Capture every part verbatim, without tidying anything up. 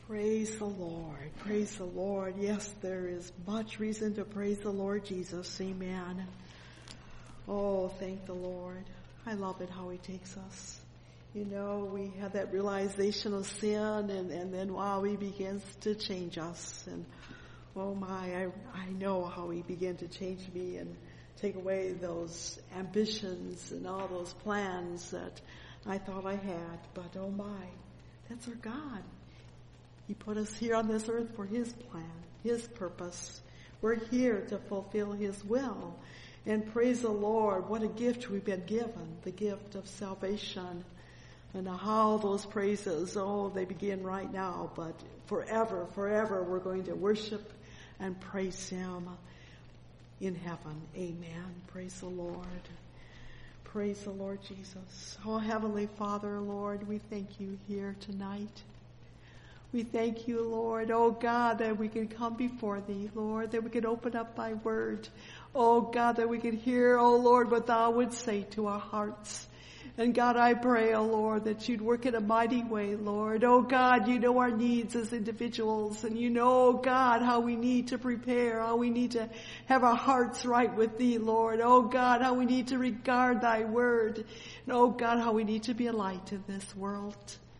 Praise the Lord. Praise the Lord. Yes, there is much reason to praise the Lord Jesus. Amen. Oh, thank the Lord. I love it how he takes us. You know, we have that realization of sin, and, and then wow, he begins to change us. And oh my, I, I know how he began to change me and take away those ambitions and all those plans that I thought I had. But oh my, that's our God. He put us here on this earth for his plan, his purpose. We're here to fulfill his will. And praise the Lord, what a gift we've been given, the gift of salvation. And how those praises, oh, they begin right now, but forever, forever we're going to worship and praise him in heaven. Amen. Praise the Lord. Praise the Lord Jesus. Oh, Heavenly Father, Lord, we thank you here tonight. We thank you, Lord, oh God, that we can come before thee, Lord, that we can open up thy word. Oh God, that we can hear, oh Lord, what thou would say to our hearts. And God, I pray, oh Lord, that you'd work in a mighty way, Lord. Oh God, you know our needs as individuals, and you know, God, how we need to prepare, how we need to have our hearts right with thee, Lord. Oh God, how we need to regard thy word. And oh God, how we need to be a light in this world.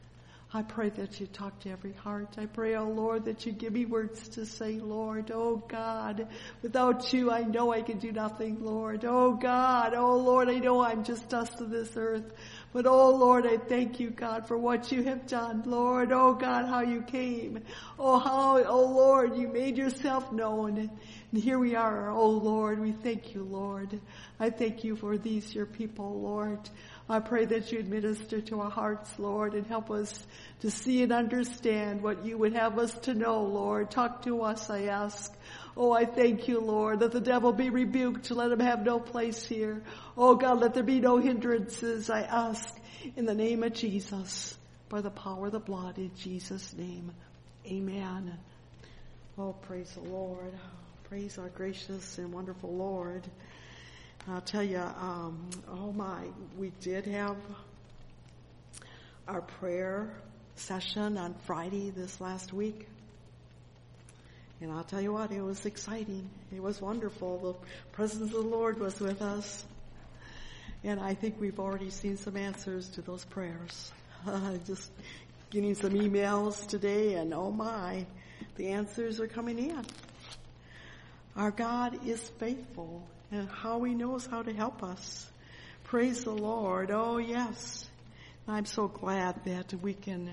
I pray that you talk to every heart. I pray, oh Lord, that you give me words to say, Lord. Oh God, without you, I know I can do nothing, Lord. Oh God, oh Lord, I know I'm just dust of this earth. But oh Lord, I thank you, God, for what you have done, Lord. Oh God, how you came. Oh how, oh Lord, you made yourself known. And here we are, oh Lord, we thank you, Lord. I thank you for these, your people, Lord. I pray that you administer to our hearts, Lord, and help us to see and understand what you would have us to know, Lord. Talk to us, I ask. Oh, I thank you, Lord, that the devil be rebuked. Let him have no place here. Oh, God, let there be no hindrances, I ask, in the name of Jesus, by the power of the blood, in Jesus' name. Amen. Oh, praise the Lord. Praise our gracious and wonderful Lord. I'll tell you, um, oh my, we did have our prayer session on Friday this last week. And I'll tell you what, it was exciting. It was wonderful. The presence of the Lord was with us. And I think we've already seen some answers to those prayers. Uh, just getting some emails today, and oh my, the answers are coming in. Our God is faithful, and how he knows how to help us. Praise the Lord. Oh, yes. I'm so glad that we can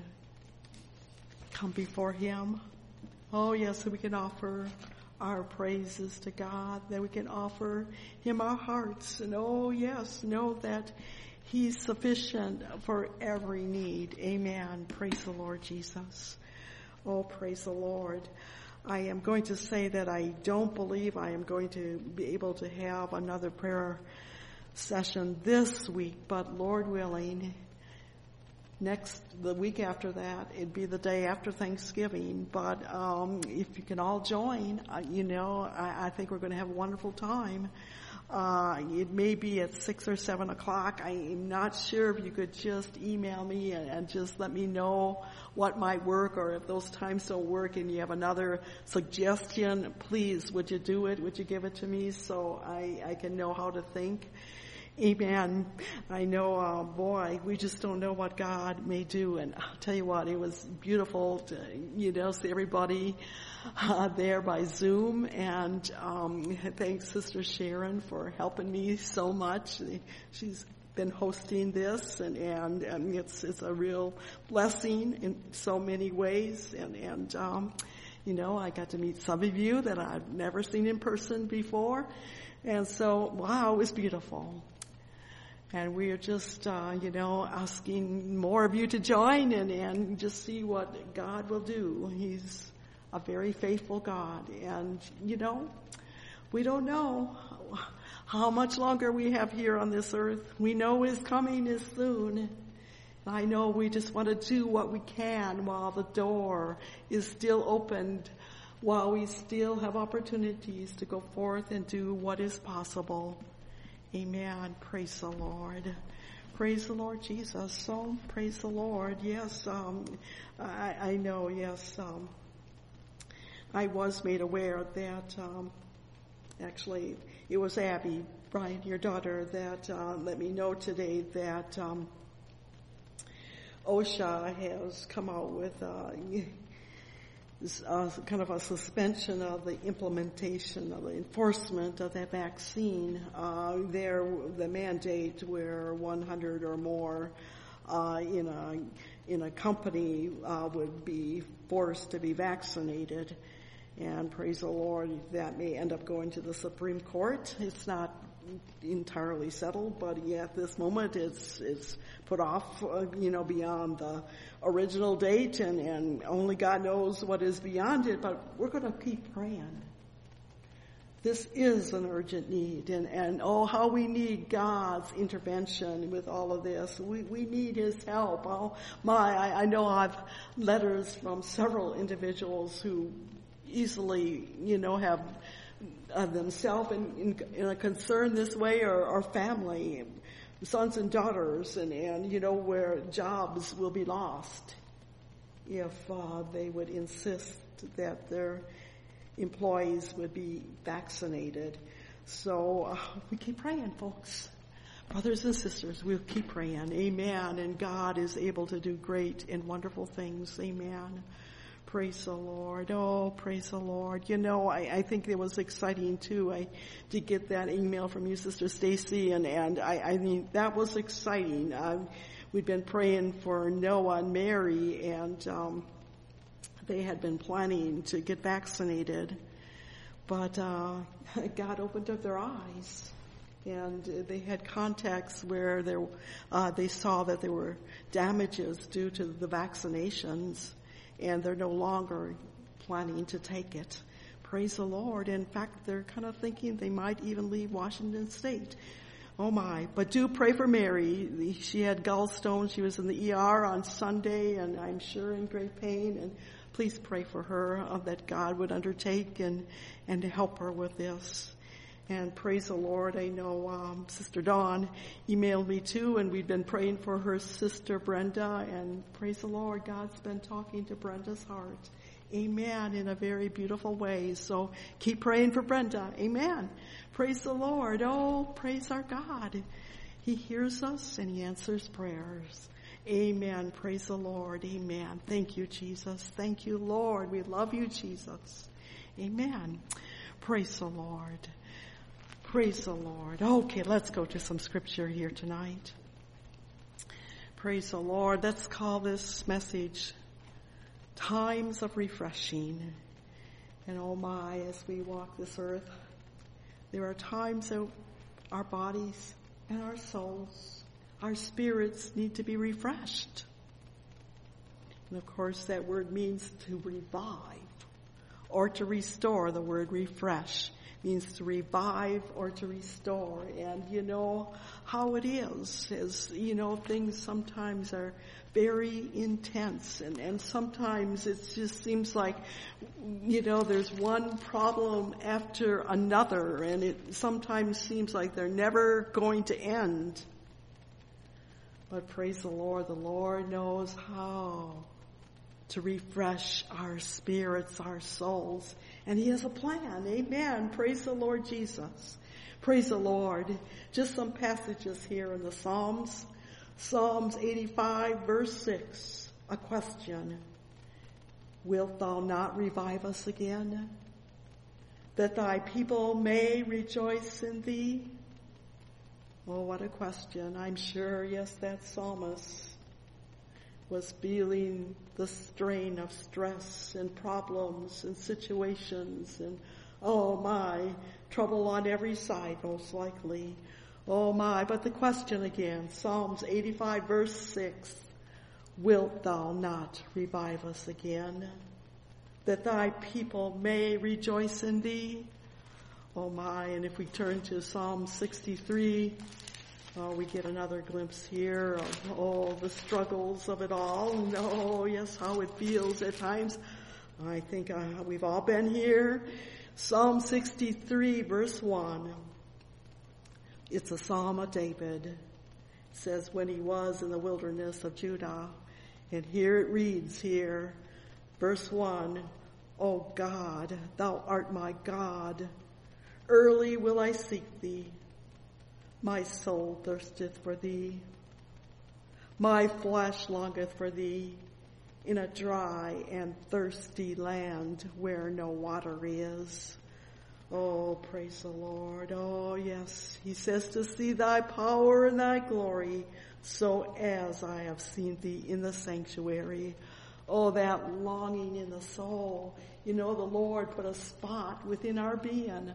come before him. Oh, yes, that we can offer our praises to God, that we can offer him our hearts. And oh, yes, know that he's sufficient for every need. Amen. Praise the Lord Jesus. Oh, praise the Lord. I am going to say that I don't believe I am going to be able to have another prayer session this week, but Lord willing, next, the week after that, it'd be the day after Thanksgiving. But um, if you can all join, uh, you know, I, I think we're going to have a wonderful time. Uh, it may be at six or seven o'clock. I am not sure. If you could just email me and, and just let me know what might work, or if those times don't work and you have another suggestion, please, would you do it? Would you give it to me so I, I can know how to think? Amen. I know, uh, boy, we just don't know what God may do. And I'll tell you what, it was beautiful to, you know, see everybody uh, there by Zoom. And um, thanks, Sister Sharon, for helping me so much. She's been hosting this, and, and, and it's, it's a real blessing in so many ways. And, and um, you know, I got to meet some of you that I've never seen in person before. And so, wow, it was beautiful. And we are just, uh, you know, asking more of you to join and, and just see what God will do. He's a very faithful God. And, you know, we don't know how much longer we have here on this earth. We know his coming is soon. I know we just want to do what we can while the door is still opened, while we still have opportunities to go forth and do what is possible. Amen. Praise the Lord. Praise the Lord Jesus. So, praise the Lord. Yes, um, I, I know, yes, um, I was made aware that, um, actually, it was Abby, Brian, your daughter, that uh, let me know today that um, OSHA has come out with uh, uh, kind of a suspension of the implementation of the enforcement of that vaccine. Uh, there, the mandate where one hundred or more uh, in a in a company uh, would be forced to be vaccinated. And praise the Lord, that may end up going to the Supreme Court. It's not entirely settled, but yeah, at this moment it's it's put off, uh, you know, beyond the original date, and, and only God knows what is beyond it, but we're going to keep praying. This is an urgent need, and, and oh, how we need God's intervention with all of this. We we need His help. Oh my, I, I know I've letters from several individuals who easily, you know, have uh, themselves in, in, in a concern this way, or, or family, sons and daughters, and, and, you know, where jobs will be lost if uh, they would insist that their employees would be vaccinated. So uh, we keep praying, folks. Brothers and sisters, we'll keep praying. Amen. And God is able to do great and wonderful things. Amen. Praise the Lord. Oh, praise the Lord. You know, I, I think it was exciting too. I did get that email from you, Sister Stacy, and, and I, I mean, that was exciting. Uh, we'd been praying for Noah and Mary, and um, they had been planning to get vaccinated, but uh, God opened up their eyes, and they had contacts where there, uh, they saw that there were damages due to the vaccinations, and they're no longer planning to take it. Praise the Lord. In fact, they're kind of thinking they might even leave Washington State. Oh my. But do pray for Mary. She had gallstones. She was in the E R on Sunday, and I'm sure in great pain. And please pray for her, uh, that God would undertake and, and to help her with this. And praise the Lord, I know um, Sister Dawn emailed me too, and we've been praying for her sister Brenda, and praise the Lord, God's been talking to Brenda's heart. Amen, in a very beautiful way. So keep praying for Brenda. Amen. Praise the Lord. Oh, praise our God. He hears us and He answers prayers. Amen. Praise the Lord. Amen. Thank you, Jesus. Thank you, Lord. We love you, Jesus. Amen. Praise the Lord. Praise the Lord. Okay, let's go to some scripture here tonight. Praise the Lord. Let's call this message Times of Refreshing. And oh my, as we walk this earth, there are times that our bodies and our souls, our spirits need to be refreshed. And of course that word means to revive or to restore. The word refresh means to revive or to restore. And you know how it is, is, you know, things sometimes are very intense, and, and sometimes it just seems like, you know, there's one problem after another, and it sometimes seems like they're never going to end. But praise the Lord, the Lord knows how to refresh our spirits, our souls. And He has a plan. Amen. Praise the Lord Jesus. Praise the Lord. Just some passages here in the Psalms. Psalms eighty-five, verse six. A question. Wilt thou not revive us again, that thy people may rejoice in thee? Oh, what a question. I'm sure, yes, that psalmist was feeling the strain of stress and problems and situations and, oh my, trouble on every side, most likely. Oh my, but the question again, Psalms eighty-five, verse six, wilt thou not revive us again, that thy people may rejoice in thee? Oh my, and if we turn to Psalm sixty-three, oh, we get another glimpse here of all oh, the struggles of it all. And oh, yes, how it feels at times. I think uh, we've all been here. Psalm sixty-three, verse one. It's a psalm of David. It says when he was in the wilderness of Judah. And here it reads here, verse one, O God, thou art my God. Early will I seek thee. My soul thirsteth for thee. My flesh longeth for thee in a dry and thirsty land where no water is. Oh, praise the Lord. Oh, yes. He says to see thy power and thy glory, so as I have seen thee in the sanctuary. Oh, that longing in the soul. You know, the Lord put a spot within our being,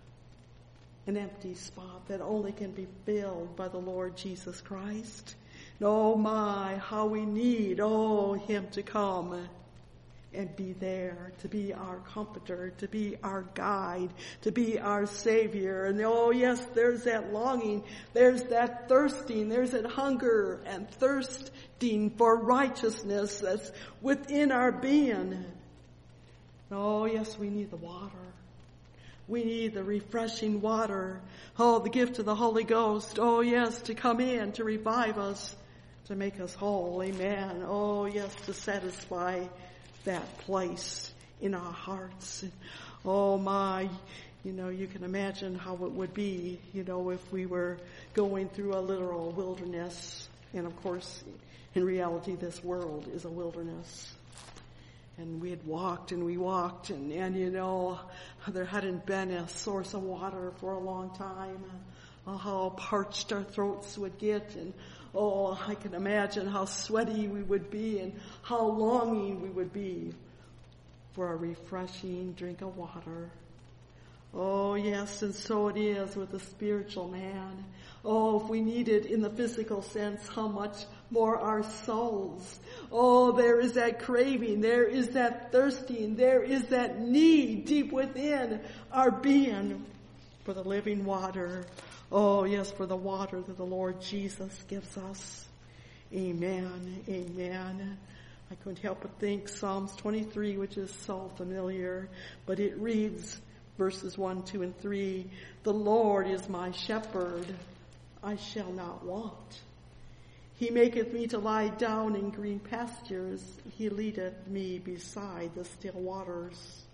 an empty spot that only can be filled by the Lord Jesus Christ. Oh my, how we need, oh, him to come and be there, to be our comforter, to be our guide, to be our Savior. And oh yes, there's that longing, there's that thirsting, there's that hunger and thirsting for righteousness that's within our being. Oh yes, we need the water. We need the refreshing water. Oh, the gift of the Holy Ghost. Oh yes, to come in, to revive us, to make us whole. Amen. Oh yes, to satisfy that place in our hearts. Oh my, you know, you can imagine how it would be, you know, if we were going through a literal wilderness. And of course, in reality, this world is a wilderness. And we had walked and we walked and, and you know, there hadn't been a source of water for a long time. Oh, how parched our throats would get, and oh, I can imagine how sweaty we would be and how longing we would be for a refreshing drink of water. Oh yes, and so it is with the spiritual man. Oh, if we need it in the physical sense, how much more our souls. Oh, there is that craving, there is that thirsting, there is that need deep within our being for the living water. Oh yes, for the water that the Lord Jesus gives us. Amen, amen. I couldn't help but think Psalms twenty-three, which is so familiar, but it reads verses one, two, and three, the Lord is my shepherd, I shall not want. He maketh me to lie down in green pastures. He leadeth me beside the still waters.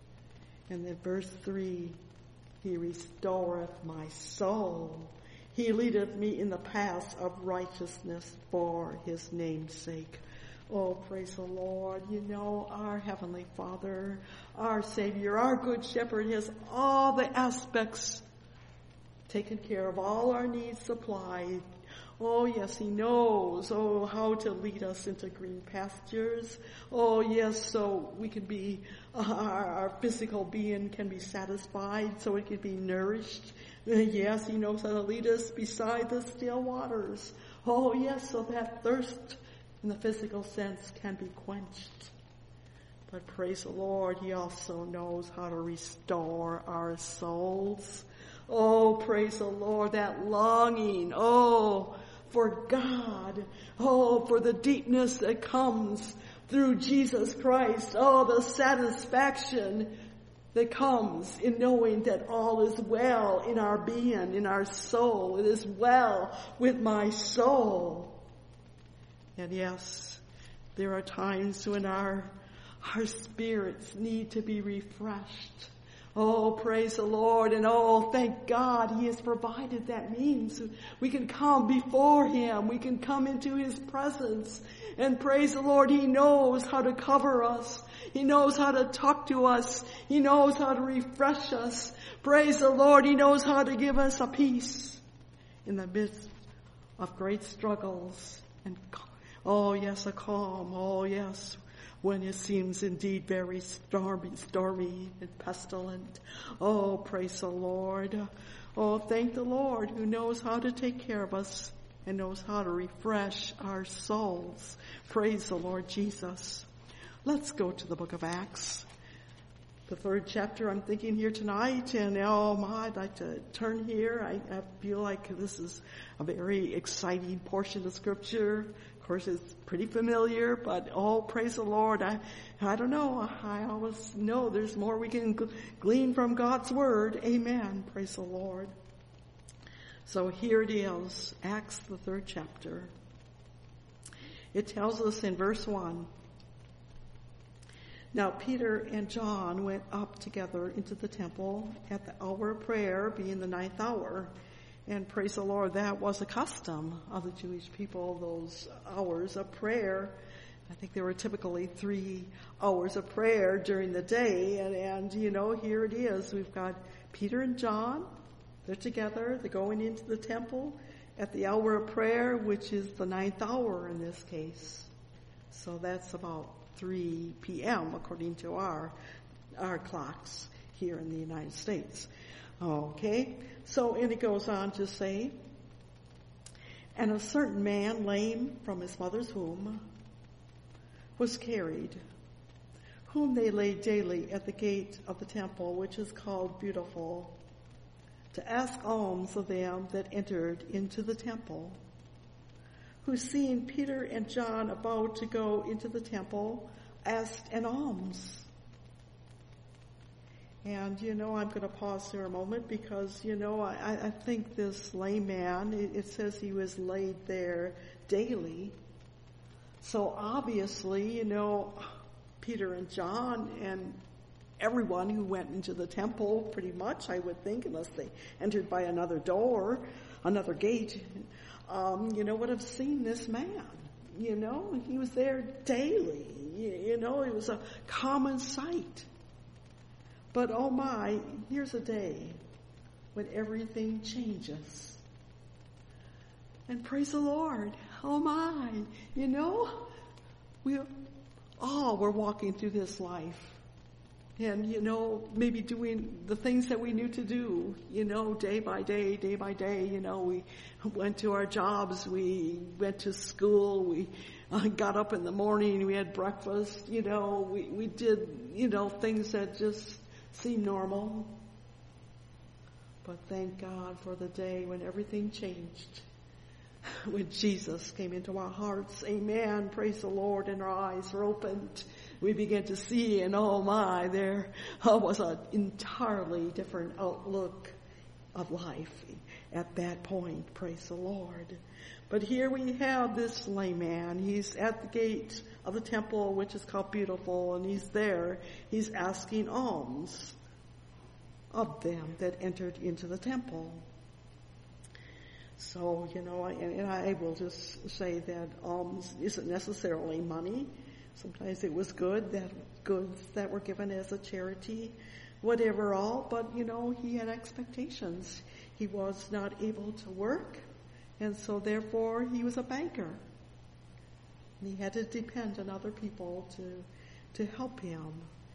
And then verse three, he restoreth my soul. He leadeth me in the paths of righteousness for his name's sake. Oh, praise the Lord. You know, our Heavenly Father, our Savior, our Good Shepherd has all the aspects taken care of, all our needs supplied. Oh, yes, he knows, oh, how to lead us into green pastures. Oh, yes, so we can be, uh, our, our physical being can be satisfied, so it can be nourished. Uh, yes, he knows how to lead us beside the still waters. Oh, yes, so that thirst in the physical sense can be quenched. But praise the Lord, he also knows how to restore our souls. Oh, praise the Lord, that longing, oh, for God, oh, for the deepness that comes through Jesus Christ, oh, the satisfaction that comes in knowing that all is well in our being, in our soul. It is well with my soul. And yes, there are times when our, our spirits need to be refreshed. Oh, praise the Lord, and oh, thank God he has provided that means. We can come before him. We can come into his presence. And praise the Lord, he knows how to cover us. He knows how to talk to us. He knows how to refresh us. Praise the Lord, he knows how to give us a peace in the midst of great struggles. And oh, yes, a calm. Oh, yes, when it seems indeed very stormy, stormy and pestilent. Oh, praise the Lord. Oh, thank the Lord who knows how to take care of us and knows how to refresh our souls. Praise the Lord Jesus. Let's go to the book of Acts, the third chapter I'm thinking here tonight. And oh my, I'd like to turn here. I, I feel like this is a very exciting portion of Scripture. Of course, it's pretty familiar, but oh, praise the Lord. I, I don't know. I always know there's more we can glean from God's Word. Amen. Praise the Lord. So here it is, Acts, the third chapter. It tells us in verse one, now Peter and John went up together into the temple at the hour of prayer, being the ninth hour. And praise the Lord, that was a custom of the Jewish people, those hours of prayer. I think there were typically three hours of prayer during the day. And, and you know, here it is. We've got Peter and John. They're together. They're going into the temple at the hour of prayer, which is the ninth hour in this case. So that's about three p.m. according to our our clocks here in the United States. Okay, so and it goes on to say, and a certain man, lame from his mother's womb, was carried, whom they laid daily at the gate of the temple, which is called Beautiful, to ask alms of them that entered into the temple, who seeing Peter and John about to go into the temple, asked an alms. And, you know, I'm going to pause here a moment because, you know, I, I think this lame man, it, it says he was laid there daily. So obviously, you know, Peter and John and everyone who went into the temple, pretty much, I would think, unless they entered by another door, another gate, um, you know, would have seen this man. You know, he was there daily. You, you know, it was a common sight. But oh my, here's a day when everything changes. And praise the Lord. Oh my, you know, we all were walking through this life. And, you know, maybe doing the things that we knew to do, you know, day by day, day by day. You know, we went to our jobs, we went to school, we uh, got up in the morning, we had breakfast, you know, we, we did, you know, things that just seemed normal. But thank God for the day when everything changed, when Jesus came into our hearts. Amen. Praise the Lord. And our eyes were opened. We began to see, and oh my, there was an entirely different outlook of life at that point. Praise the Lord. But here we have this lame man. He's at the gate of the temple, which is called Beautiful, and he's there. He's asking alms of them that entered into the temple. So, you know, and, and I will just say that alms isn't necessarily money. Sometimes it was good, that goods that were given as a charity, whatever all. But, you know, he had expectations. He was not able to work, and so therefore he was a banker. And he had to depend on other people to to help him.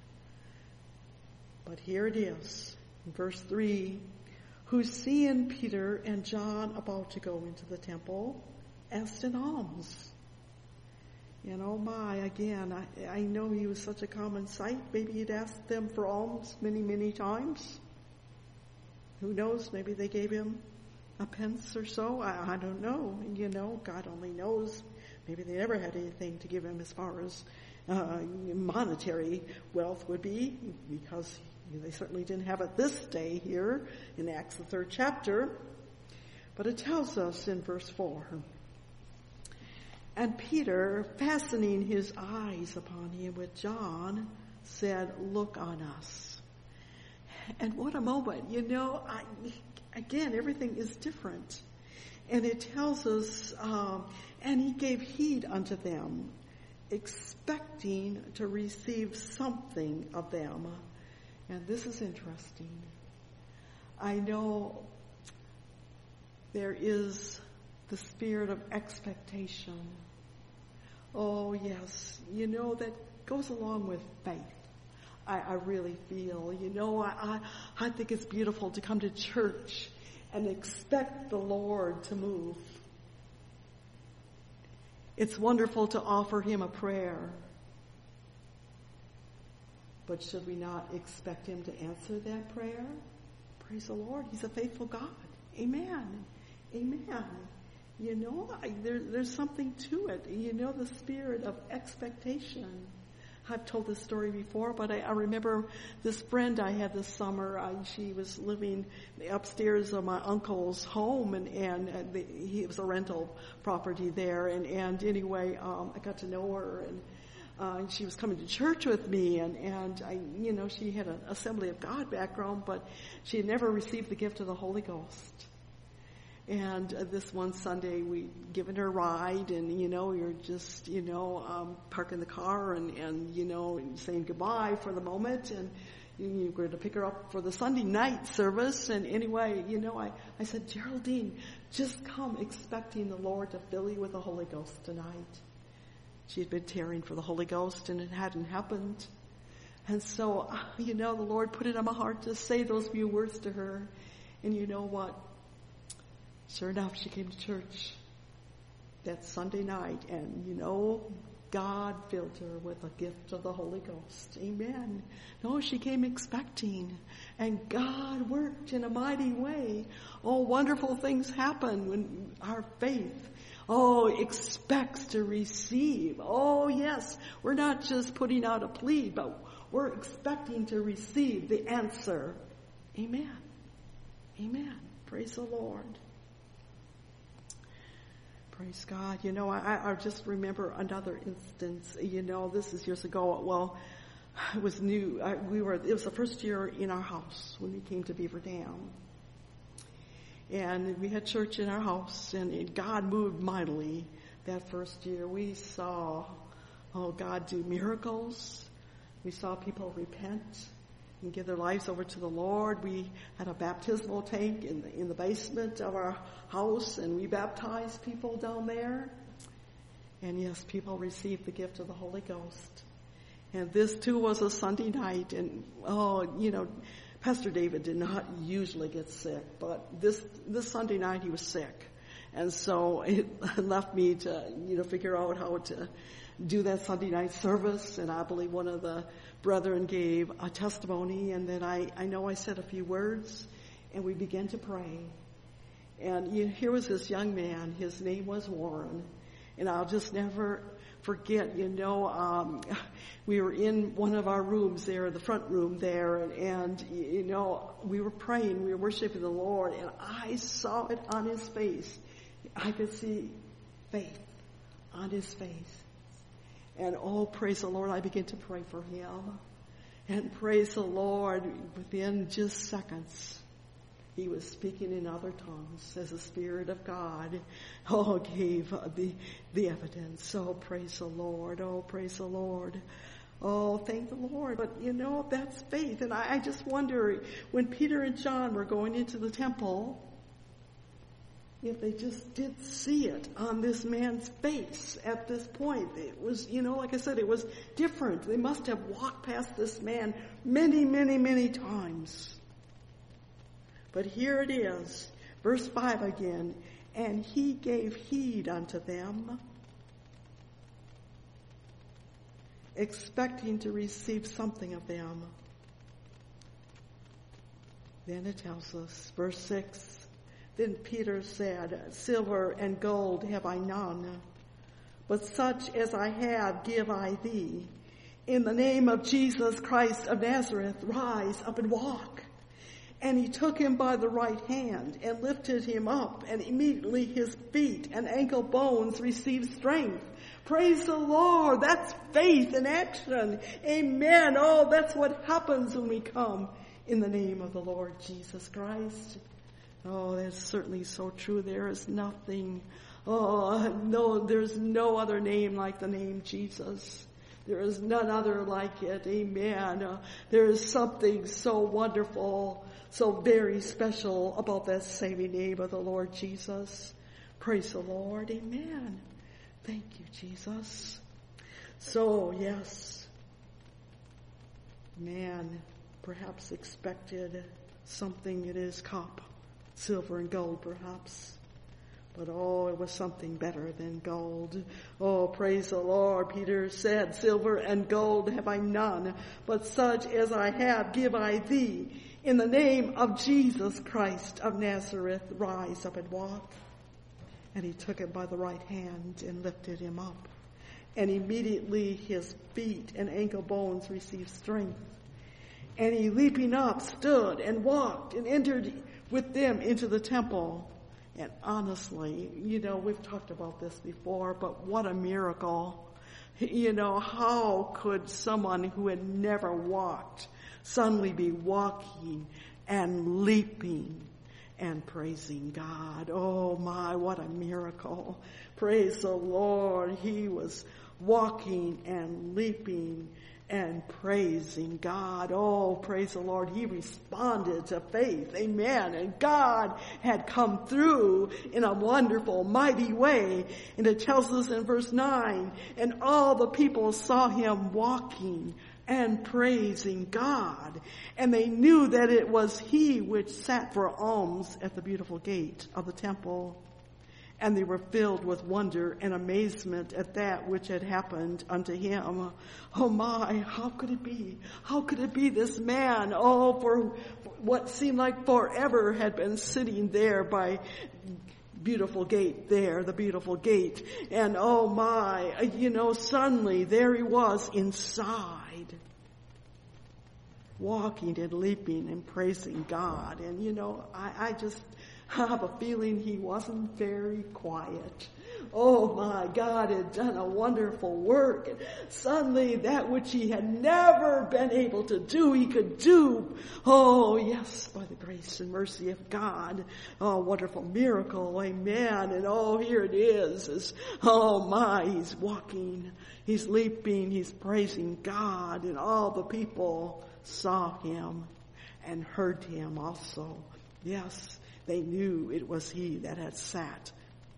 But here it is, in verse three, who seeing Peter and John about to go into the temple, asked an alms. And oh my, again, I, I know he was such a common sight. Maybe he'd asked them for alms many, many times. Who knows? Maybe they gave him a pence or so. I, I don't know. You know, God only knows. Maybe they never had anything to give him as far as uh, monetary wealth would be, because they certainly didn't have it this day here in Acts, the third chapter. But it tells us in verse four, and Peter, fastening his eyes upon him with John, said, look on us. And what a moment. You know, I, again, everything is different. And it tells us, um, and he gave heed unto them, expecting to receive something of them. And this is interesting. I know there is the spirit of expectation. Oh, yes. You know, that goes along with faith. I, I really feel, you know, I, I, I think it's beautiful to come to church and expect the Lord to move. It's wonderful to offer him a prayer. But should we not expect him to answer that prayer? Praise the Lord. He's a faithful God. Amen. Amen. You know, I, there, there's something to it. You know, the spirit of expectation. I've told this story before, but I, I remember this friend I had this summer. I, she was living upstairs of my uncle's home, and, and uh, the, he, it was a rental property there. And, and anyway, um, I got to know her, and uh, and she was coming to church with me. And, and I, you know, she had an Assembly of God background, but she had never received the gift of the Holy Ghost. And uh, this one Sunday, we given her a ride, and, you know, we were just, you know, um, parking the car and, and, you know, saying goodbye for the moment. And you were going to pick her up for the Sunday night service. And anyway, you know, I, I said, Geraldine, just come expecting the Lord to fill you with the Holy Ghost tonight. She had been tearing for the Holy Ghost, and it hadn't happened. And so, you know, the Lord put it on my heart to say those few words to her. And you know what? Sure enough, she came to church that Sunday night, and, you know, God filled her with a gift of the Holy Ghost. Amen. No, she came expecting, and God worked in a mighty way. Oh, wonderful things happen when our faith, oh, expects to receive. Oh, yes, we're not just putting out a plea, but we're expecting to receive the answer. Amen. Amen. Praise the Lord. Praise God. You know, I, I just remember another instance. You know, this is years ago. Well, it was new. I, we were. It was the first year in our house when we came to Beaver Dam, and we had church in our house, and it, God moved mightily that first year. We saw, oh, God do miracles. We saw people repent and give their lives over to the Lord. We had a baptismal tank in the, in the basement of our house, and we baptized people down there. And yes, people received the gift of the Holy Ghost. And this too was a Sunday night, and oh, you know, Pastor David did not usually get sick, but this this Sunday night he was sick. And so it left me to, you know, figure out how to do that Sunday night service. And I believe one of the brethren gave a testimony, and then I, I know I said a few words, and we began to pray. And you know, here was this young man. His name was Warren. And I'll just never forget, you know, um, we were in one of our rooms there, the front room there, and, and, you know, we were praying, we were worshiping the Lord, and I saw it on his face. I could see faith on his face. And oh, praise the Lord, I began to pray for him. And praise the Lord, within just seconds, he was speaking in other tongues as the Spirit of God, oh, gave the, the evidence. Oh, praise the Lord. Oh, praise the Lord. Oh, thank the Lord. But, you know, that's faith. And I, I just wonder, when Peter and John were going into the temple, if they just did see it on this man's face at this point. It was, you know, like I said, it was different. They must have walked past this man many, many, many times. But here it is, verse five again. And he gave heed unto them, expecting to receive something of them. Then it tells us, verse six, then Peter said, silver and gold have I none, but such as I have give I thee. In the name of Jesus Christ of Nazareth, rise up and walk. And he took him by the right hand and lifted him up, and immediately his feet and ankle bones received strength. Praise the Lord. That's faith in action. Amen. Oh, that's what happens when we come in the name of the Lord Jesus Christ. Oh, that's certainly so true. There is nothing, oh, no, there's no other name like the name Jesus. There is none other like it. Amen. Uh, there is something so wonderful, so very special about that saving name of the Lord Jesus. Praise the Lord. Amen. Thank you, Jesus. So, yes, man perhaps expected something in his cup. Silver and gold, perhaps. But oh, it was something better than gold. Oh, praise the Lord. Peter said, silver and gold have I none, but such as I have give I thee. In the name of Jesus Christ of Nazareth, rise up and walk. And he took him by the right hand and lifted him up. And immediately his feet and ankle bones received strength. And he, leaping up, stood and walked and entered with them into the temple. And honestly, you know, we've talked about this before, but what a miracle. You know, how could someone who had never walked suddenly be walking and leaping and praising God? Oh my, what a miracle. Praise the Lord. He was walking and leaping and praising God. Oh, praise the Lord. He responded to faith. Amen. And God had come through in a wonderful, mighty way. And it tells us in verse nine, and all the people saw him walking and praising God. And they knew that it was he which sat for alms at the beautiful gate of the temple. And they were filled with wonder and amazement at that which had happened unto him. Oh my, how could it be? How could it be this man, oh, for what seemed like forever had been sitting there by beautiful gate there, the beautiful gate. And oh my, you know, suddenly there he was inside, walking and leaping and praising God. And you know, I, I just I have a feeling he wasn't very quiet. Oh my, God had done a wonderful work. And suddenly that which he had never been able to do, he could do. Oh yes, by the grace and mercy of God. Oh, wonderful miracle. Amen. And oh, here it is. is oh my, he's walking, he's leaping, he's praising God. And all the people saw him and heard him also. Yes. They knew it was he that had sat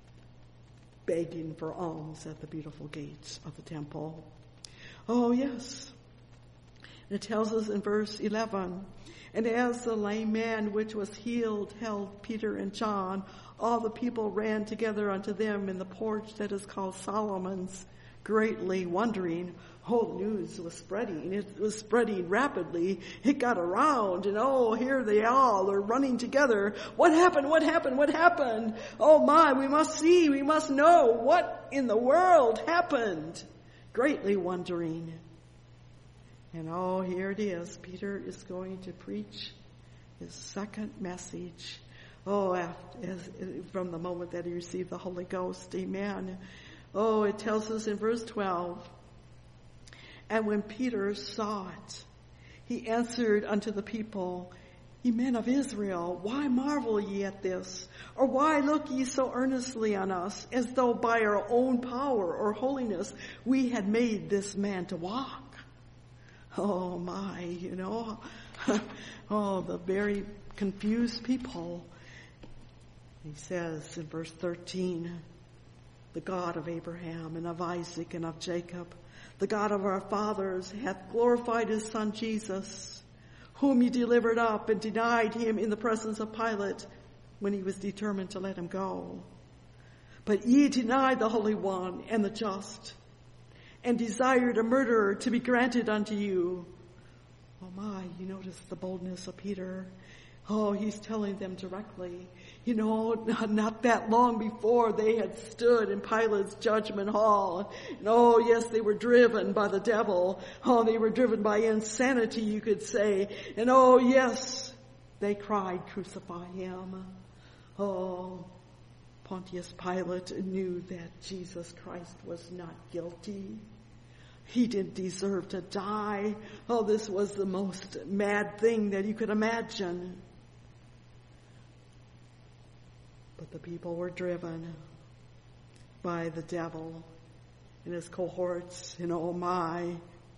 begging for alms at the beautiful gates of the temple. Oh, yes. And it tells us in verse eleven, and as the lame man which was healed held Peter and John, all the people ran together unto them in the porch that is called Solomon's, greatly wondering. Whole news was spreading. It was spreading rapidly. It got around, and oh, here they all are running together. What happened? What happened? What happened? Oh my, we must see, we must know what in the world happened. Greatly wondering. And oh, here it is. Peter is going to preach his second message. Oh, after, as, from the moment that he received the Holy Ghost. Amen. Oh, it tells us in verse twelve, and when Peter saw it, he answered unto the people, Ye men of Israel, why marvel ye at this? Or why look ye so earnestly on us, as though by our own power or holiness we had made this man to walk? Oh my, you know, oh, the very confused people. He says in verse thirteen, the God of Abraham and of Isaac and of Jacob, the God of our fathers, hath glorified his Son Jesus, whom ye delivered up and denied him in the presence of Pilate when he was determined to let him go. But ye denied the Holy One and the just, and desired a murderer to be granted unto you. Oh my, you notice the boldness of Peter. Oh, he's telling them directly. You know, not, not that long before they had stood in Pilate's judgment hall. And oh, yes, they were driven by the devil. Oh, they were driven by insanity, you could say. And oh, yes, they cried, crucify him. Oh, Pontius Pilate knew that Jesus Christ was not guilty. He didn't deserve to die. Oh, this was the most mad thing that you could imagine. But the people were driven by the devil and his cohorts, and oh my,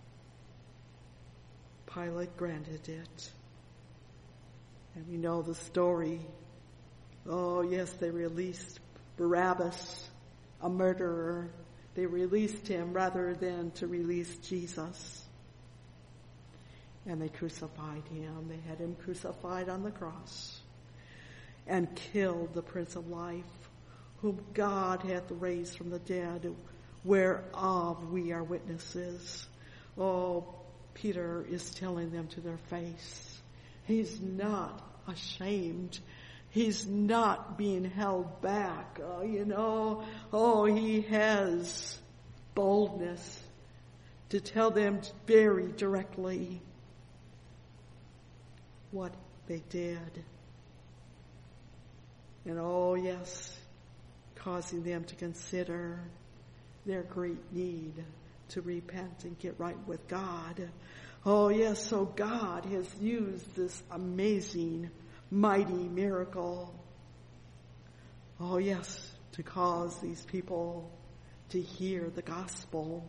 Pilate granted it. And we know the story. Oh yes, they released Barabbas, a murderer. They released him rather than to release Jesus. And they crucified him. They had him crucified on the cross and killed the Prince of Life, whom God hath raised from the dead, whereof we are witnesses. Oh, Peter is telling them to their face. He's not ashamed. He's not being held back. Oh, you know, oh, he has boldness to tell them very directly what they did. And oh yes, causing them to consider their great need to repent and get right with God. Oh yes, so God has used this amazing, mighty miracle. Oh yes, to cause these people to hear the gospel.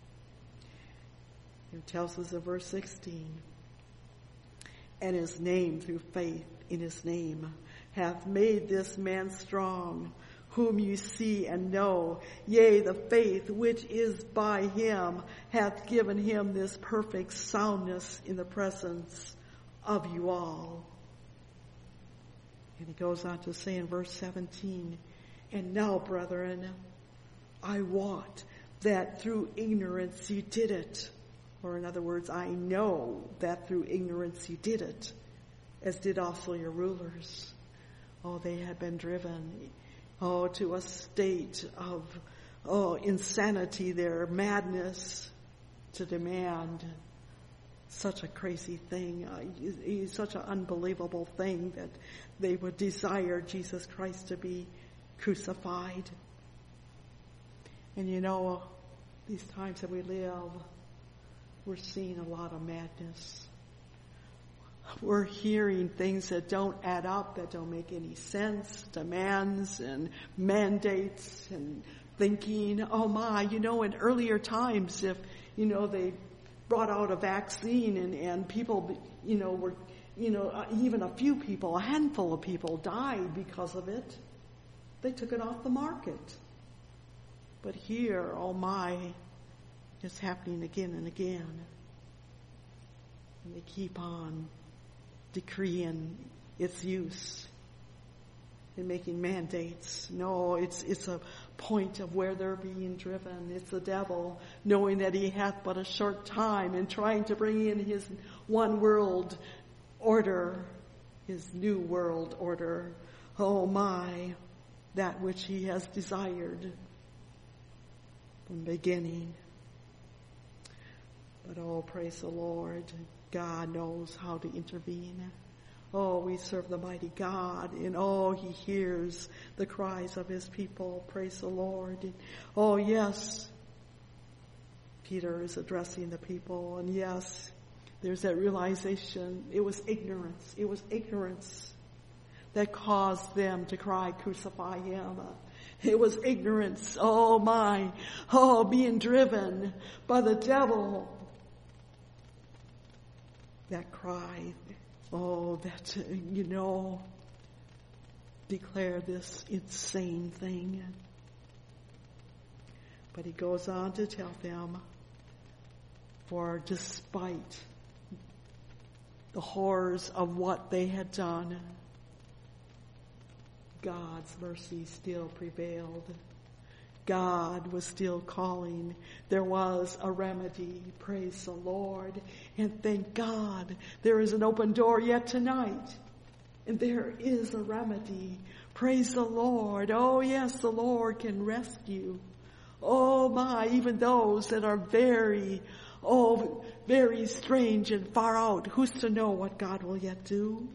It tells us in verse sixteen, and his name, through faith in his name, hath made this man strong, whom you see and know. Yea, the faith which is by him hath given him this perfect soundness in the presence of you all. And he goes on to say in verse seventeen, and now, brethren, I wot that through ignorance you did it. Or in other words, I know that through ignorance you did it, as did also your rulers. Oh, they had been driven, oh, to a state of, oh, insanity there, madness, to demand such a crazy thing, uh, such an unbelievable thing that they would desire Jesus Christ to be crucified. And you know, these times that we live, we're seeing a lot of madness. We're hearing things that don't add up, that don't make any sense, demands and mandates and thinking, oh my, you know, in earlier times, if, you know, they brought out a vaccine and, and people, you know, were, you know, even a few people, a handful of people died because of it. They took it off the market. But here, oh my, it's happening again and again. And they keep on decreeing its use and making mandates. No, it's it's a point of where they're being driven. It's the devil, knowing that he hath but a short time and trying to bring in his one world order, his new world order. Oh my, that which he has desired from the beginning. But oh, praise the Lord, God knows how to intervene. Oh, we serve the mighty God, and oh, he hears the cries of his people. Praise the Lord. And, oh, yes, Peter is addressing the people, and yes, there's that realization. It was ignorance. It was ignorance that caused them to cry, crucify him. It was ignorance. Oh, my. Oh, being driven by the devil. That cry, oh, that, you know, declare this insane thing. But he goes on to tell them, for despite the horrors of what they had done, God's mercy still prevailed. God was still calling. There was a remedy. Praise the Lord. And thank God there is an open door yet tonight. And there is a remedy. Praise the Lord. Oh yes, the Lord can rescue. Oh my, even those that are very, oh, very strange and far out. Who's to know what God will yet do?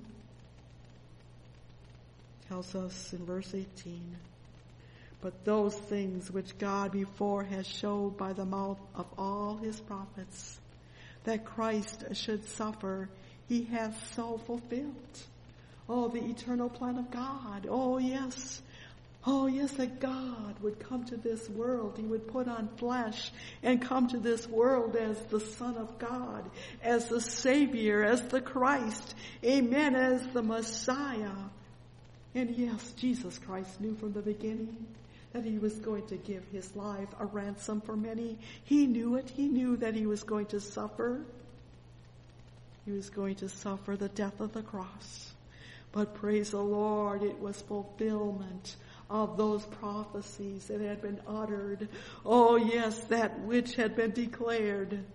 Tells us in verse eighteen. But those things which God before has showed by the mouth of all his prophets, that Christ should suffer, he hath so fulfilled. Oh, the eternal plan of God. Oh, yes. Oh, yes, that God would come to this world. He would put on flesh and come to this world as the Son of God, as the Savior, as the Christ. Amen, as the Messiah. And yes, Jesus Christ knew from the beginning that he was going to give his life a ransom for many. He knew it. He knew that he was going to suffer. He was going to suffer the death of the cross. But praise the Lord, it was fulfillment of those prophecies that had been uttered. Oh yes, that which had been declared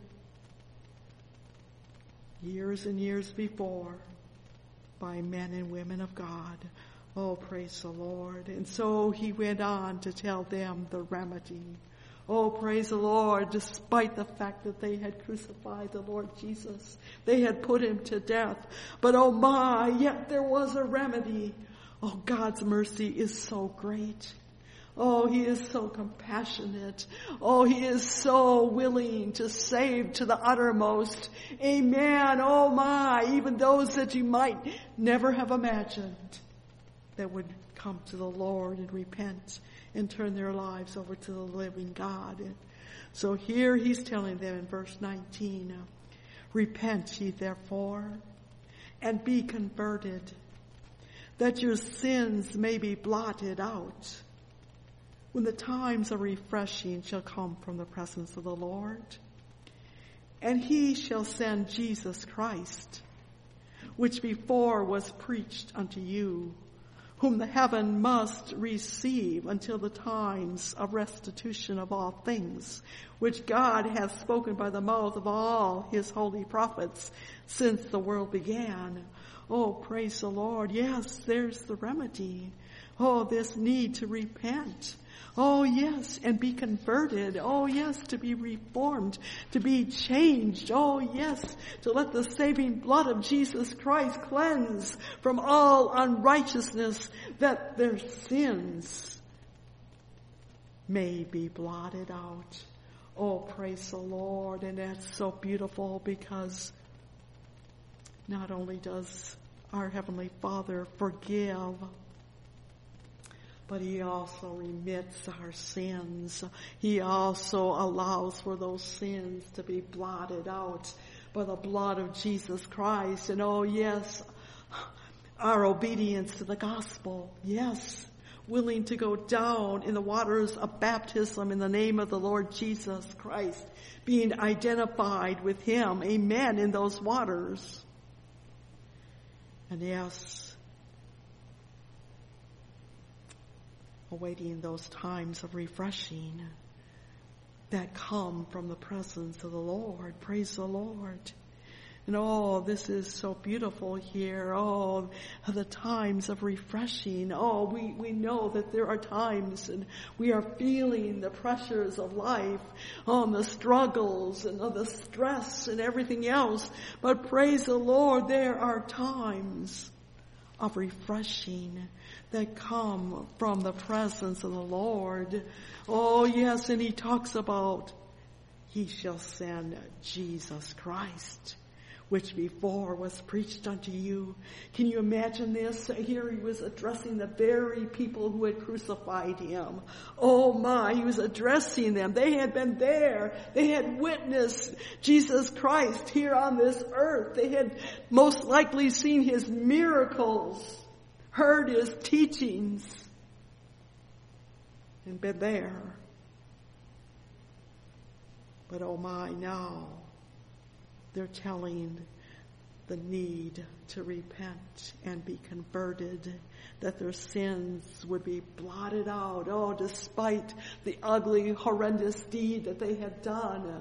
years and years before by men and women of God. Oh, praise the Lord. And so he went on to tell them the remedy. Oh, praise the Lord, despite the fact that they had crucified the Lord Jesus. They had put him to death. But oh my, yet there was a remedy. Oh, God's mercy is so great. Oh, he is so compassionate. Oh, he is so willing to save to the uttermost. Amen. Oh my, even those that you might never have imagined that would come to the Lord and repent and turn their lives over to the living God. And so here he's telling them in verse nineteen, repent ye therefore and be converted, that your sins may be blotted out, when the times of refreshing shall come from the presence of the Lord. And he shall send Jesus Christ, which before was preached unto you, whom the heaven must receive until the times of restitution of all things, which God hath spoken by the mouth of all his holy prophets since the world began. Oh, praise the Lord. Yes, there's the remedy. Oh, this need to repent. Oh, yes, and be converted. Oh, yes, to be reformed, to be changed. Oh, yes, to let the saving blood of Jesus Christ cleanse from all unrighteousness, that their sins may be blotted out. Oh, praise the Lord. And that's so beautiful, because not only does our Heavenly Father forgive, but he also remits our sins. He also allows for those sins to be blotted out by the blood of Jesus Christ. And oh yes, our obedience to the gospel. Yes, willing to go down in the waters of baptism in the name of the Lord Jesus Christ, being identified with him. Amen. In those waters. And yes, awaiting those times of refreshing that come from the presence of the Lord. Praise the Lord. And oh, this is so beautiful here. Oh, the times of refreshing. Oh, we, we know that there are times and we are feeling the pressures of life, oh, and the struggles and oh, the stress and everything else. But praise the Lord, there are times of refreshing that come from the presence of the Lord. Oh yes, and he talks about he shall send Jesus Christ, which before was preached unto you. Can you imagine this? Here he was addressing the very people who had crucified him. Oh my, he was addressing them. They had been there. They had witnessed Jesus Christ here on this earth. They had most likely seen his miracles, heard his teachings, and been there. But oh my, now they're telling the need to repent and be converted, that their sins would be blotted out. Oh, despite the ugly, horrendous deed that they had done,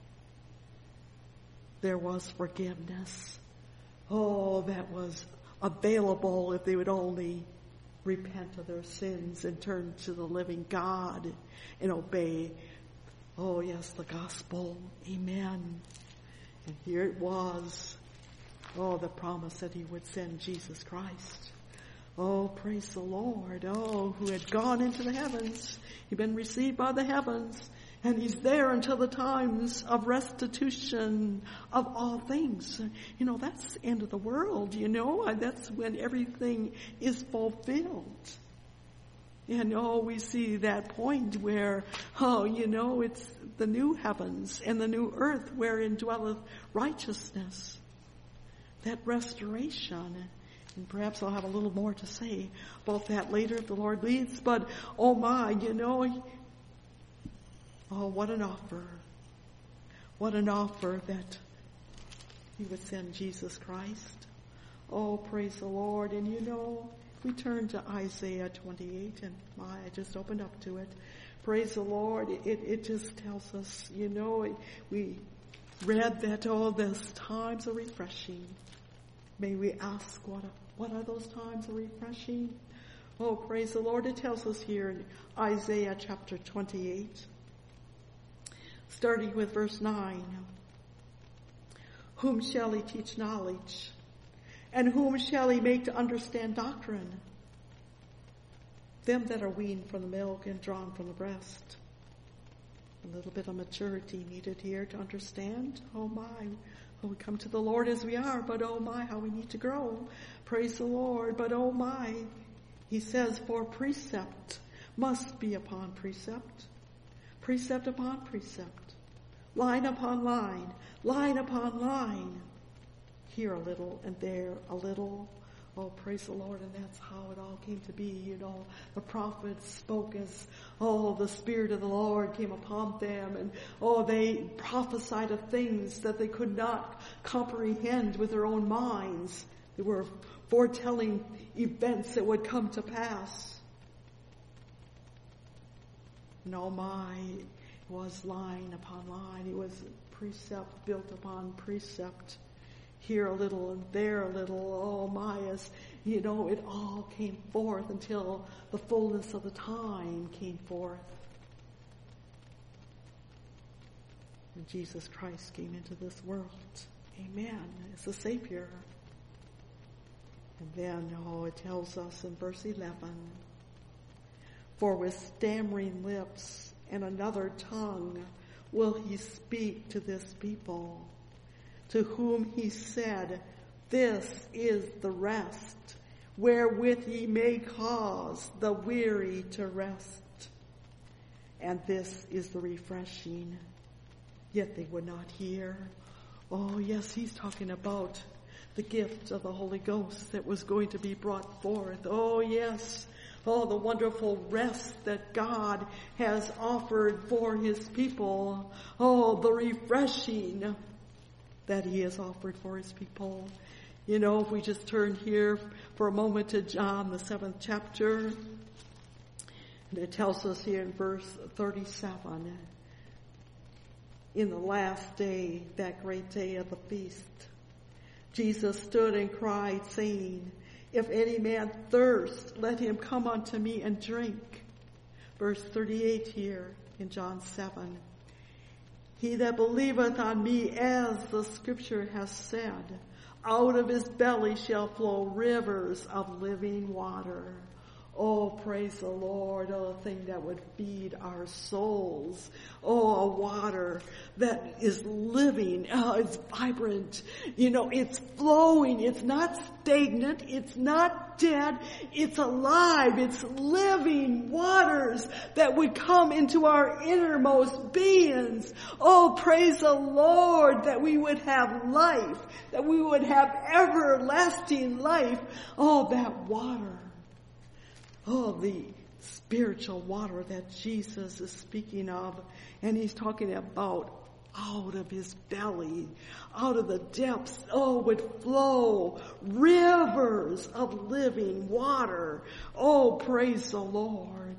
there was forgiveness. Oh, that was available if they would only repent of their sins and turn to the living God and obey, oh yes, the gospel. Amen. And here it was, oh, the promise that he would send Jesus Christ. Oh, praise the Lord. Oh, who had gone into the heavens. He'd been received by the heavens. And he's there until the times of restitution of all things. You know, that's the end of the world, you know. That's when everything is fulfilled. And oh, we see that point where, oh, you know, it's the new heavens and the new earth wherein dwelleth righteousness. That restoration. And perhaps I'll have a little more to say about that later if the Lord leads. But oh my, you know, oh, what an offer. What an offer that he would send Jesus Christ. Oh, praise the Lord. And you know, we turn to Isaiah twenty-eight, and my, I just opened up to it. Praise the Lord. It, it just tells us, you know, it, we read that, oh, there's times of refreshing. May we ask, what are, what are those times of refreshing? Oh, praise the Lord. It tells us here in Isaiah chapter twenty-eight. starting with verse nine. Whom shall he teach knowledge? And whom shall he make to understand doctrine? Them that are weaned from the milk and drawn from the breast. A little bit of maturity needed here to understand. Oh my, oh, we come to the Lord as we are, but oh my, how we need to grow. Praise the Lord, but oh my, he says, for precept must be upon precept, precept upon precept, line upon line, line upon line. Here a little and there a little. Oh, praise the Lord, and that's how it all came to be. You know, the prophets spoke as, oh, the Spirit of the Lord came upon them, and, oh, they prophesied of things that they could not comprehend with their own minds. They were foretelling events that would come to pass. And oh my, it was line upon line. It was precept built upon precept. Here a little and there a little. Oh my, as you know, it all came forth until the fullness of the time came forth. And Jesus Christ came into this world. Amen. As a Savior. And then, oh, it tells us in verse eleven, for with stammering lips and another tongue will he speak to this people, to whom he said, this is the rest, wherewith ye may cause the weary to rest. And this is the refreshing. Yet they would not hear. Oh yes, he's talking about the gift of the Holy Ghost that was going to be brought forth. Oh yes. Oh, the wonderful rest that God has offered for his people. Oh, the refreshing that he has offered for his people. You know, if we just turn here for a moment to John, the seventh chapter, and it tells us here in verse thirty-seven, in the last day, that great day of the feast, Jesus stood and cried, saying, if any man thirst, let him come unto me and drink. Verse thirty-eight here in John seven. He that believeth on me, as the scripture has said, out of his belly shall flow rivers of living water. Oh, praise the Lord. Oh, a thing that would feed our souls. Oh, a water that is living. Oh, it's vibrant. You know, it's flowing. It's not stagnant. It's not dead. It's alive. It's living waters that would come into our innermost beings. Oh, praise the Lord, that we would have life, that we would have everlasting life. Oh, that water. Oh, the spiritual water that Jesus is speaking of. And he's talking about out of his belly, out of the depths, oh, would flow rivers of living water. Oh, praise the Lord.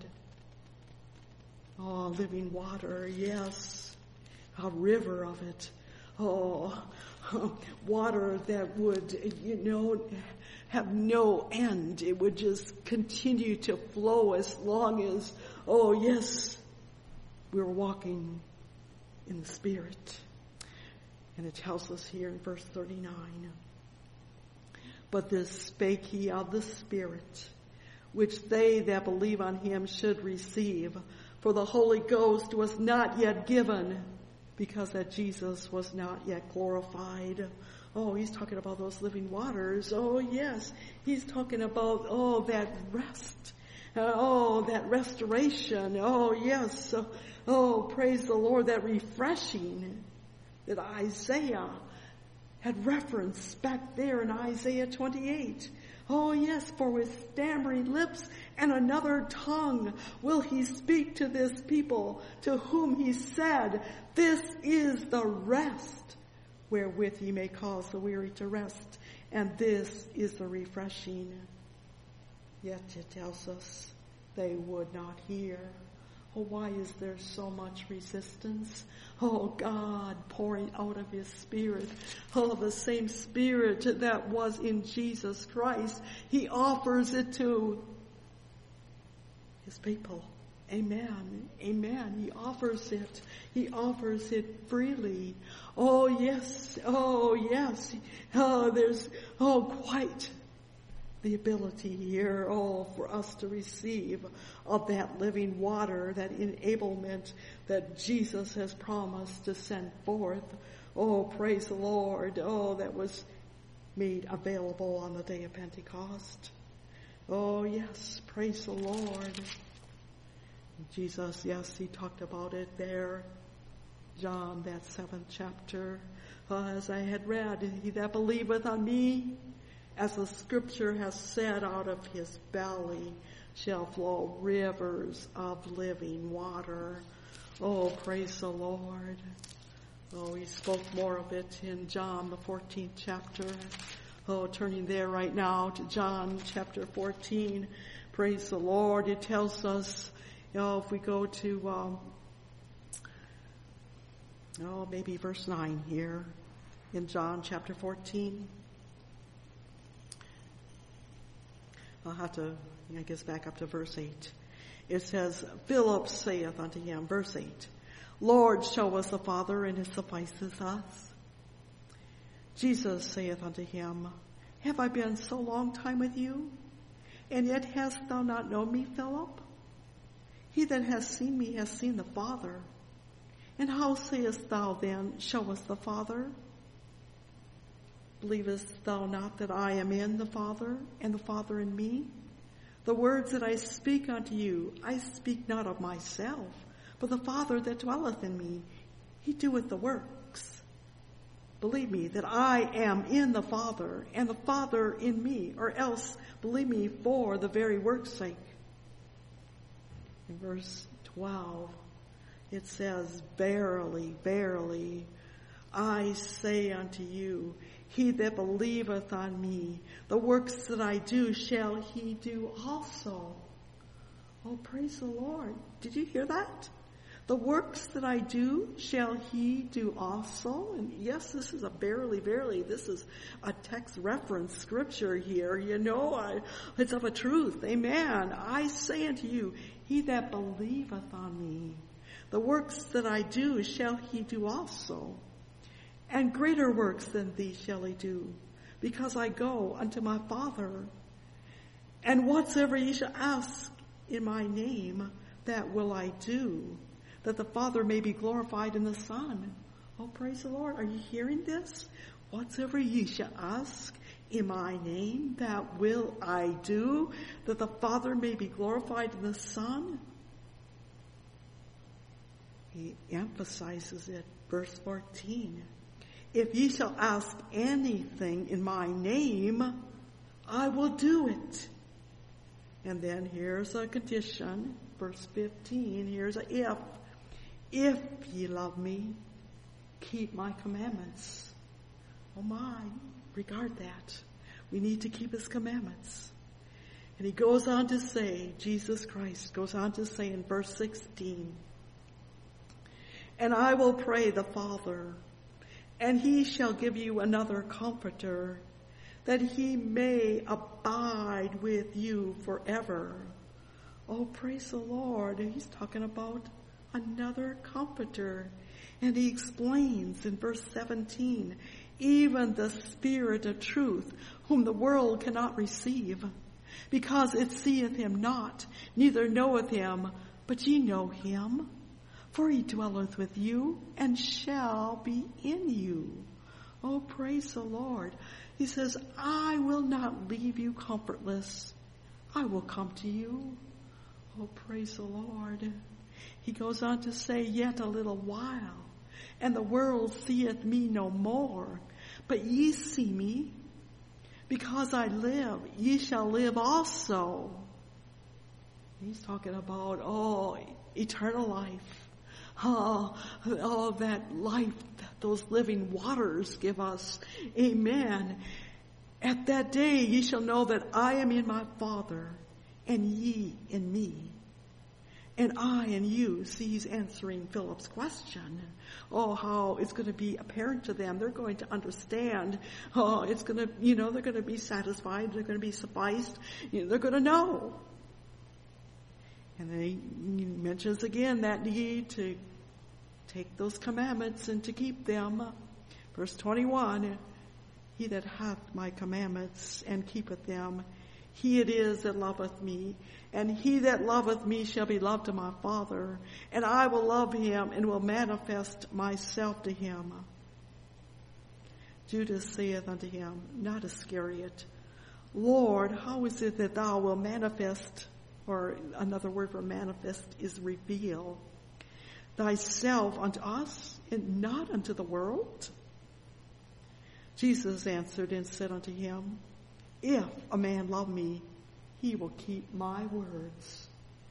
Oh, living water, yes. A river of it. Oh, water that would, you know, have no end. It would just continue to flow as long as, oh yes, we were walking in the Spirit. And it tells us here in verse thirty-nine, but this spake he of the Spirit, which they that believe on him should receive. For the Holy Ghost was not yet given, because that Jesus was not yet glorified. Oh, he's talking about those living waters. Oh, yes. He's talking about, oh, that rest. Uh, oh, that restoration. Oh, yes. Oh, oh, praise the Lord, that refreshing that Isaiah had referenced back there in Isaiah twenty-eight. Oh, yes, for with stammering lips and another tongue will he speak to this people, to whom he said, this is the rest wherewith ye may cause the weary to rest, and this is the refreshing. Yet it tells us they would not hear. Oh, why is there so much resistance? Oh, God pouring out of his Spirit. Oh, the same Spirit that was in Jesus Christ. He offers it to his people. Amen. Amen. He offers it. He offers it freely. Oh, yes. Oh, yes. Oh, there's, oh, quite the ability here, oh, for us to receive of that living water, that enablement that Jesus has promised to send forth. Oh, praise the Lord. Oh, that was made available on the day of Pentecost. Oh, yes. Praise the Lord. Jesus, yes, he talked about it there. John, that seventh chapter. Uh, as I had read, he that believeth on me, as the scripture has said, out of his belly shall flow rivers of living water. Oh, praise the Lord. Oh, he spoke more of it in John, the fourteenth chapter. Oh, turning there right now to John chapter fourteen. Praise the Lord. It tells us, you know, if we go to, um, oh, maybe verse nine here in John chapter fourteen. I'll have to, I guess, back up to verse eight. It says, Philip saith unto him, verse eight, Lord, show us the Father, and it suffices us. Jesus saith unto him, Have I been so long time with you, and yet hast thou not known me, Philip? He that has seen me has seen the Father. And how sayest thou then, Show us the Father? Believest thou not that I am in the Father, and the Father in me? The words that I speak unto you, I speak not of myself, but the Father that dwelleth in me, he doeth the works. Believe me that I am in the Father, and the Father in me, or else believe me for the very work's sake. In verse twelve, it says, Verily, verily, I say unto you, he that believeth on me, the works that I do shall he do also. Oh, praise the Lord. Did you hear that? The works that I do shall he do also. And yes, this is a verily, verily, this is a text reference scripture here. You know, I, it's of a truth. Amen. I say unto you, he that believeth on me, the works that I do shall he do also. And greater works than these shall he do, because I go unto my Father. And whatsoever ye shall ask in my name, that will I do, that the Father may be glorified in the Son. Oh, praise the Lord. Are you hearing this? Whatsoever ye shall ask in my name, that will I do, that the Father may be glorified in the Son. He emphasizes it, verse fourteen. If ye shall ask anything in my name, I will do it. And then here's a condition, verse fifteen, here's a if. If ye love me, keep my commandments. Oh my, regard that. We need to keep his commandments. And he goes on to say, Jesus Christ goes on to say in verse sixteen, And I will pray the Father, and he shall give you another comforter, that he may abide with you forever. Oh, praise the Lord. And he's talking about another comforter. And he explains in verse seventeen, even the Spirit of truth, whom the world cannot receive, because it seeth him not, neither knoweth him, but ye know him. For he dwelleth with you and shall be in you. Oh, praise the Lord. He says, I will not leave you comfortless. I will come to you. Oh, praise the Lord. He goes on to say, yet a little while, and the world seeth me no more. But ye see me. Because I live, ye shall live also. He's talking about, oh, eternal life. Oh, oh, that life that those living waters give us. Amen. At that day ye shall know that I am in my Father, and ye in me, and I in you. See, he's answering Philip's question. Oh, how it's going to be apparent to them. They're going to understand. Oh, it's going to, you know, they're going to be satisfied. They're going to be sufficed. You know, they're going to know. And then he mentions again that need to take those commandments and to keep them. Verse twenty-one, he that hath my commandments and keepeth them, he it is that loveth me. And he that loveth me shall be loved of my Father. And I will love him and will manifest myself to him. Judas saith unto him, not Iscariot, Lord, how is it that thou wilt manifest, or another word for manifest is reveal, thyself unto us and not unto the world? Jesus answered and said unto him, if a man love me, he will keep my words.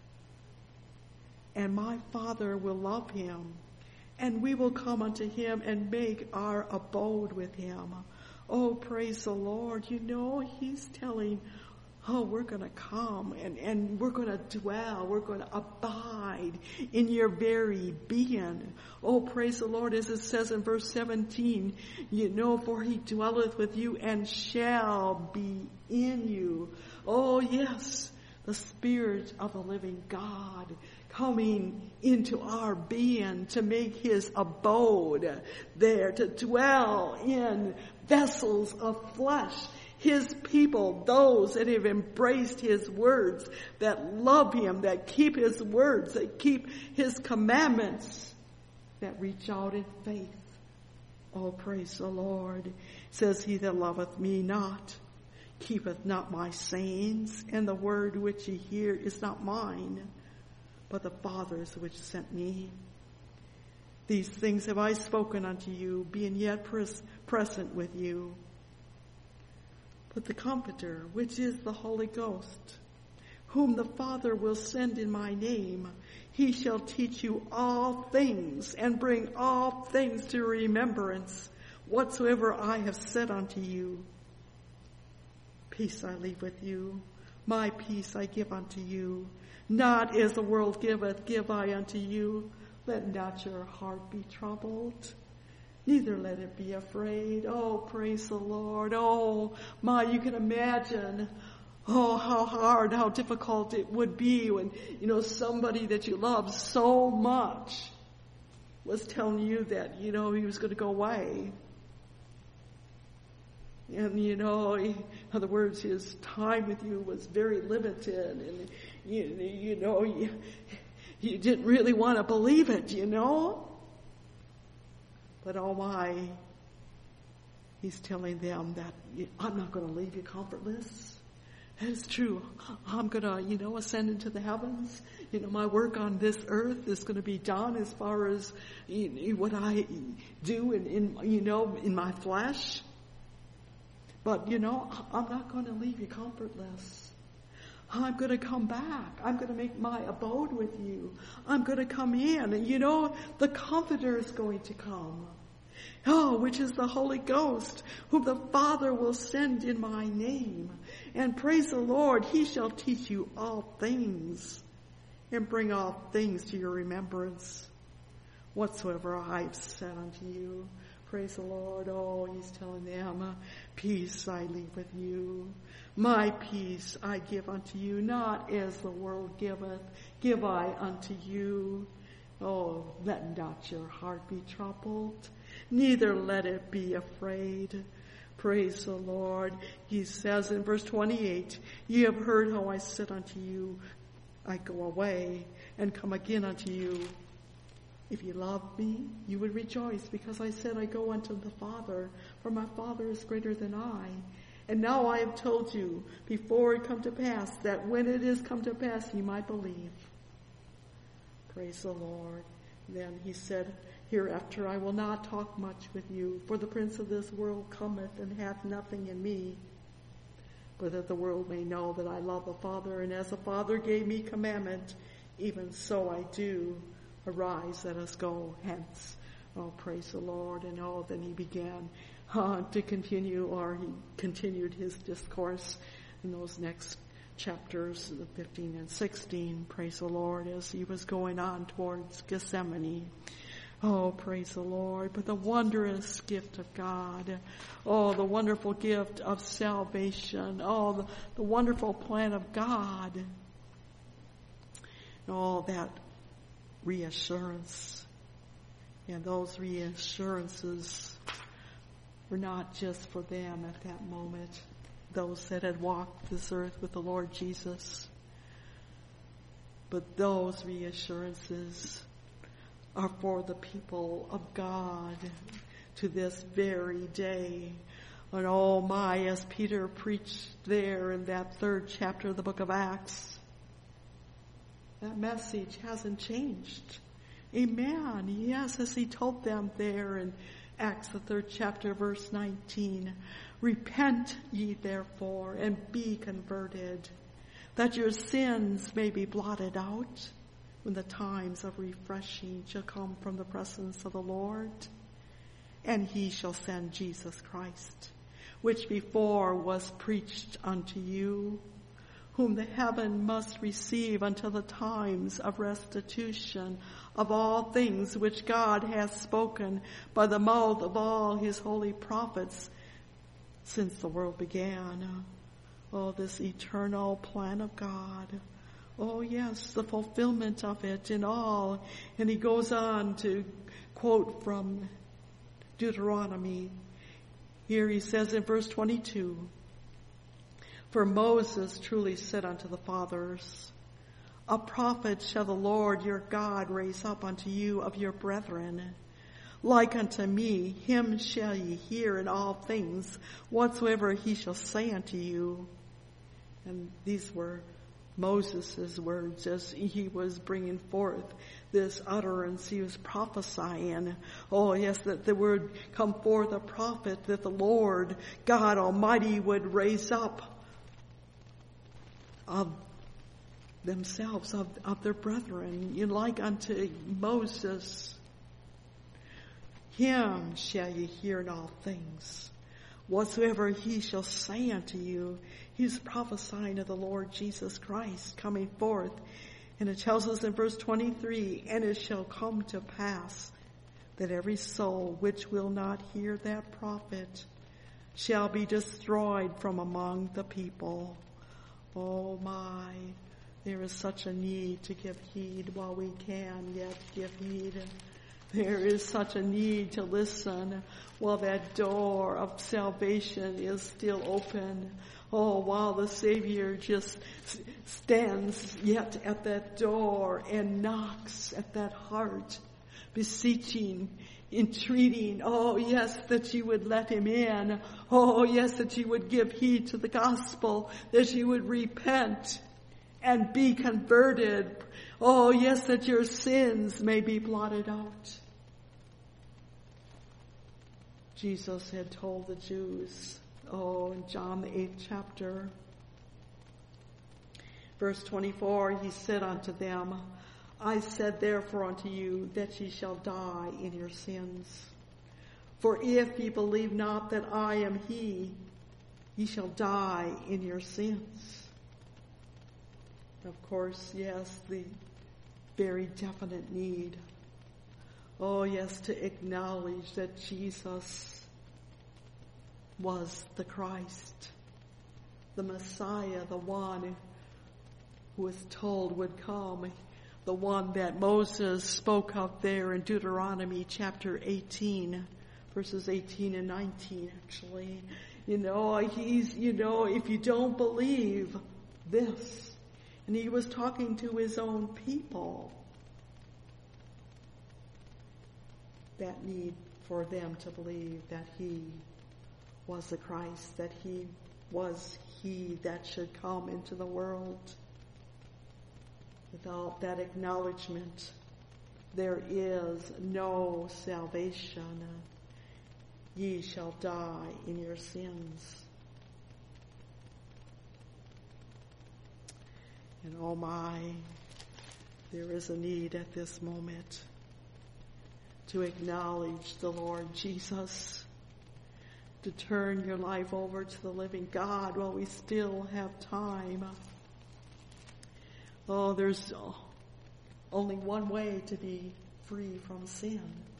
And my Father will love him, and we will come unto him and make our abode with him. Oh, praise the Lord. You know, he's telling, oh, we're going to come and, and we're going to dwell. We're going to abide in your very being. Oh, praise the Lord. As it says in verse seventeen, you know, for he dwelleth with you and shall be in you. Oh, yes, the Spirit of the living God coming into our being to make his abode there, to dwell in vessels of flesh. His people, those that have embraced his words, that love him, that keep his words, that keep his commandments, that reach out in faith. Oh, praise the Lord. Says he that loveth me not, keepeth not my sayings, and the word which ye hear is not mine, but the Father's which sent me. These things have I spoken unto you, being yet pres- present with you. But the Comforter, which is the Holy Ghost, whom the Father will send in my name, he shall teach you all things, and bring all things to remembrance, whatsoever I have said unto you. Peace I leave with you, my peace I give unto you. Not as the world giveth, give I unto you. Let not your heart be troubled, neither let it be afraid. Oh, praise the Lord. Oh, my, you can imagine, oh, how hard, how difficult it would be when, you know, somebody that you love so much was telling you that, you know, he was going to go away. And, you know, in other words, his time with you was very limited. And, you, you know, you, you didn't really want to believe it, you know. But oh my, he's telling them that I'm not going to leave you comfortless. It's true. I'm going to, you know, ascend into the heavens. You know, my work on this earth is going to be done as far as you know, what I do in, in, you know, in my flesh. But, you know, I'm not going to leave you comfortless. I'm going to come back. I'm going to make my abode with you. I'm going to come in. And, you know, the Comforter is going to come. Oh, which is the Holy Ghost, whom the Father will send in my name. And praise the Lord, he shall teach you all things and bring all things to your remembrance, whatsoever I have said unto you. Praise the Lord. Oh, he's telling them, peace I leave with you. My peace I give unto you, not as the world giveth, give I unto you. Oh, let not your heart be troubled, neither let it be afraid. Praise the Lord. He says in verse twenty-eight, ye have heard how I said unto you, I go away and come again unto you. If you loved me, you would rejoice, because I said I go unto the Father, for my Father is greater than I. And now I have told you, before it come to pass, that when it is come to pass, ye might believe. Praise the Lord. Then he said, hereafter I will not talk much with you, for the prince of this world cometh and hath nothing in me, but that the world may know that I love the Father, and as the Father gave me commandment, even so I do. Arise, let us go hence. Oh, praise the Lord. And oh, then he began uh, to continue, or he continued his discourse in those next chapters, fifteen and sixteen. Praise the Lord, as he was going on towards Gethsemane. Oh, praise the Lord. But the wondrous gift of God. Oh, the wonderful gift of salvation. Oh, the, the wonderful plan of God. and all that reassurance. And those reassurances were not just for them at that moment, those that had walked this earth with the Lord Jesus, but those reassurances are for the people of God to this very day. And oh my, as Peter preached there in that third chapter of the book of Acts, that message hasn't changed. Amen. Yes, as he told them there in Acts, the third chapter, verse nineteen, repent ye therefore and be converted, that your sins may be blotted out when the times of refreshing shall come from the presence of the Lord. And he shall send Jesus Christ, which before was preached unto you, whom the heaven must receive until the times of restitution of all things which God hath spoken by the mouth of all his holy prophets since the world began. Oh, this eternal plan of God. Oh, yes, the fulfillment of it in all. And he goes on to quote from Deuteronomy. Here he says in verse twenty-two, for Moses truly said unto the fathers, a prophet shall the Lord your God raise up unto you of your brethren. Like unto me, him shall ye hear in all things, whatsoever he shall say unto you. And these were Moses' words as he was bringing forth this utterance. He was prophesying, oh yes, that there would come forth a prophet that the Lord God Almighty would raise up of themselves, of, of their brethren, you know, like unto Moses. Him shall ye hear in all things. Whatsoever he shall say unto you, he's prophesying of the Lord Jesus Christ coming forth. And it tells us in verse twenty-three, and it shall come to pass that every soul which will not hear that prophet shall be destroyed from among the people. Oh my, there is such a need to give heed while we can yet give heed. There is such a need to listen while that door of salvation is still open. Oh, while the Savior just stands yet at that door and knocks at that heart, beseeching, entreating, oh yes, that you would let him in. Oh yes, that you would give heed to the gospel, that you would repent and be converted. Oh yes, that your sins may be blotted out. Jesus had told the Jews, oh, in John the eighth chapter, verse twenty-four, he said unto them, I said therefore unto you that ye shall die in your sins. For if ye believe not that I am he, ye shall die in your sins. Of course, yes, the very definite need. Oh, yes, to acknowledge that Jesus was the Christ, the Messiah, the one who was told would come, the one that Moses spoke of there in Deuteronomy chapter eighteen, verses eighteen and nineteen, actually. You know, he's, you know, if you don't believe this, and he was talking to his own people, that need for them to believe that he was the Christ, that he was he that should come into the world. Without that acknowledgement, there is no salvation. Ye shall die in your sins. And oh my, there is a need at this moment to acknowledge the Lord Jesus, to turn your life over to the living God while we still have time. Oh, there's only one way to be free from sin,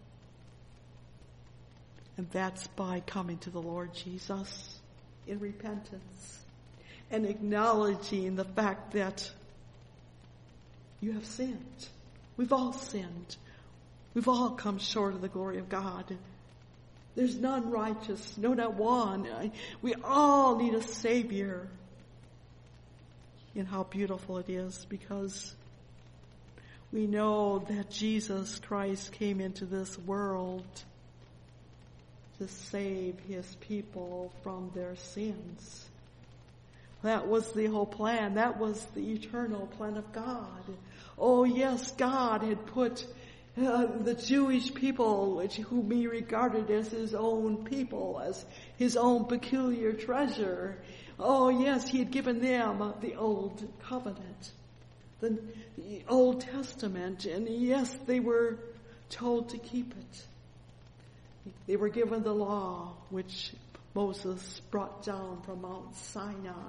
and that's by coming to the Lord Jesus in repentance and acknowledging the fact that you have sinned. We've all sinned. We've all come short of the glory of God. There's none righteous, no, not one. We all need a Savior. And how beautiful it is, because we know that Jesus Christ came into this world to save his people from their sins. That was the whole plan. That was the eternal plan of God. Oh yes, God had put uh, the Jewish people, which whom he regarded as his own people, as his own peculiar treasure. Oh yes, he had given them the old covenant, the, the Old Testament, and yes, they were told to keep it. They were given the law, which Moses brought down from Mount Sinai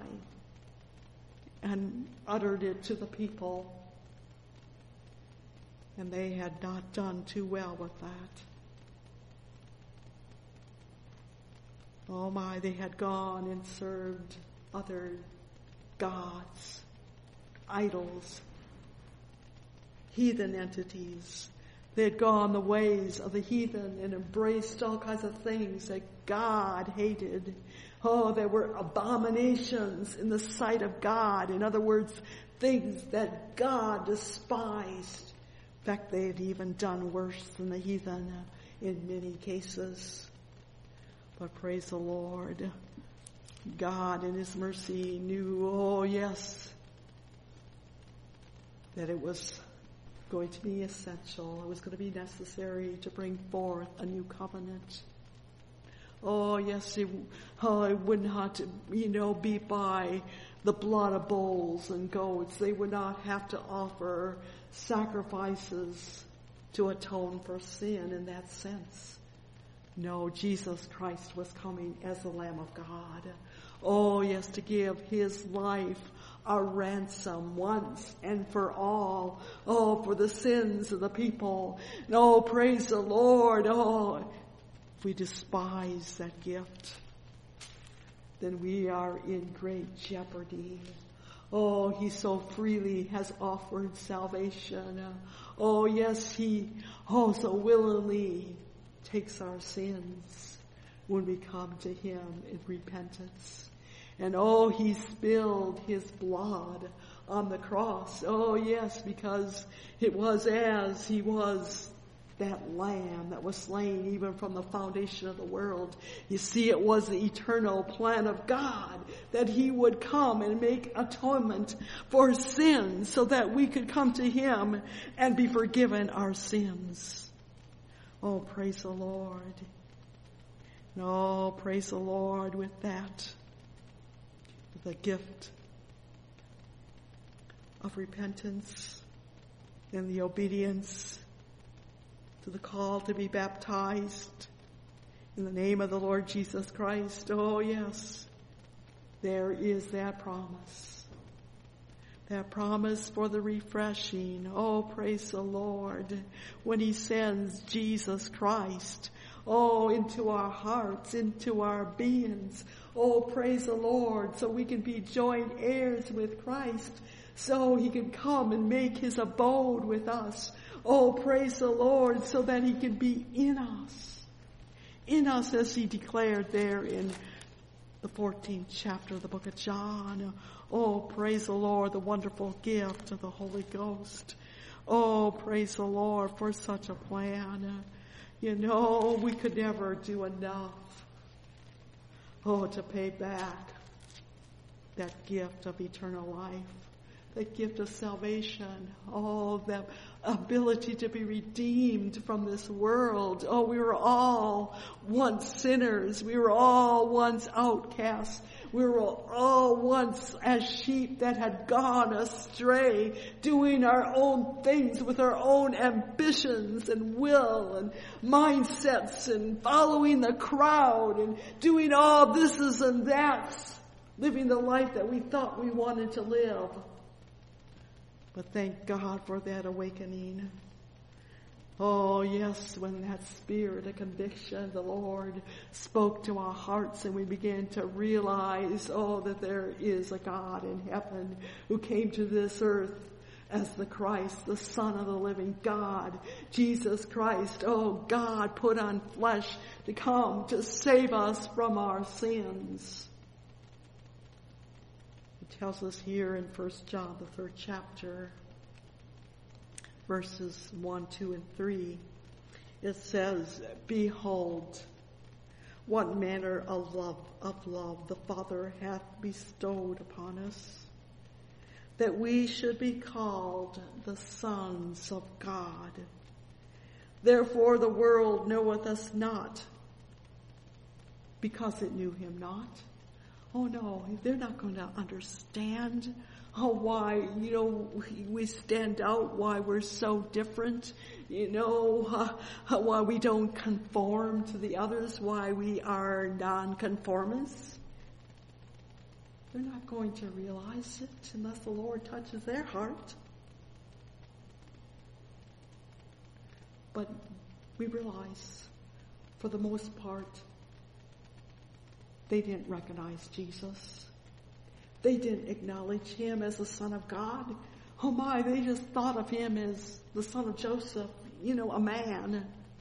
and uttered it to the people. And they had not done too well with that. Oh my, they had gone and served other gods, idols, heathen entities. They had gone the ways of the heathen and embraced all kinds of things that God hated. Oh, there were abominations in the sight of God. In other words, things that God despised. In fact, they had even done worse than the heathen in many cases. But praise the Lord, God in his mercy knew, oh yes, that it was going to be essential. It was going to be necessary to bring forth a new covenant. Oh yes, it, oh, it would not, you know, be by the blood of bulls and goats. They would not have to offer sacrifices to atone for sin in that sense. No, Jesus Christ was coming as the Lamb of God. Oh yes, to give his life a ransom once and for all. Oh, for the sins of the people. Oh, praise the Lord. Oh, if we despise that gift, then we are in great jeopardy. Oh, he so freely has offered salvation. Oh, yes, he oh so willingly takes our sins when we come to him in repentance. And oh, he spilled his blood on the cross. Oh yes, because it was as he was that lamb that was slain even from the foundation of the world. You see, it was the eternal plan of God that he would come and make atonement for sins so that we could come to him and be forgiven our sins. Oh, praise the Lord. Oh, praise the Lord with that. The gift of repentance and the obedience to the call to be baptized in the name of the Lord Jesus Christ. Oh yes, there is that promise. That promise for the refreshing. Oh, praise the Lord. When he sends Jesus Christ, oh, into our hearts, into our beings. Oh, praise the Lord, so we can be joint heirs with Christ, so he can come and make his abode with us. Oh, praise the Lord, so that he can be in us. In us, as he declared there in the fourteenth chapter of the book of John. Oh, praise the Lord, the wonderful gift of the Holy Ghost. Oh, praise the Lord for such a plan. You know, we could never do enough, oh, to pay back that gift of eternal life, that gift of salvation, oh, the ability to be redeemed from this world. Oh, we were all once sinners. We were all once outcasts. We were all once as sheep that had gone astray, doing our own things with our own ambitions and will and mindsets and following the crowd and doing all thises and that's, living the life that we thought we wanted to live. But thank God for that awakening. Oh yes, when that spirit of conviction, the Lord spoke to our hearts and we began to realize, oh, that there is a God in heaven who came to this earth as the Christ, the Son of the living God, Jesus Christ, oh God, put on flesh to come to save us from our sins. It tells us here in First John, the third chapter, verses one, two, and three, it says, "Behold, what manner of love, of love the Father hath bestowed upon us, that we should be called the sons of God. Therefore the world knoweth us not, because it knew him not." Oh no, they're not going to understand oh, why, you know, we stand out, why we're so different, you know, uh, why we don't conform to the others, why we are non-conformists. They're not going to realize it unless the Lord touches their heart. But we realize, for the most part, they didn't recognize Jesus. They didn't acknowledge him as the Son of God. Oh my, they just thought of him as the son of Joseph, you know, a man.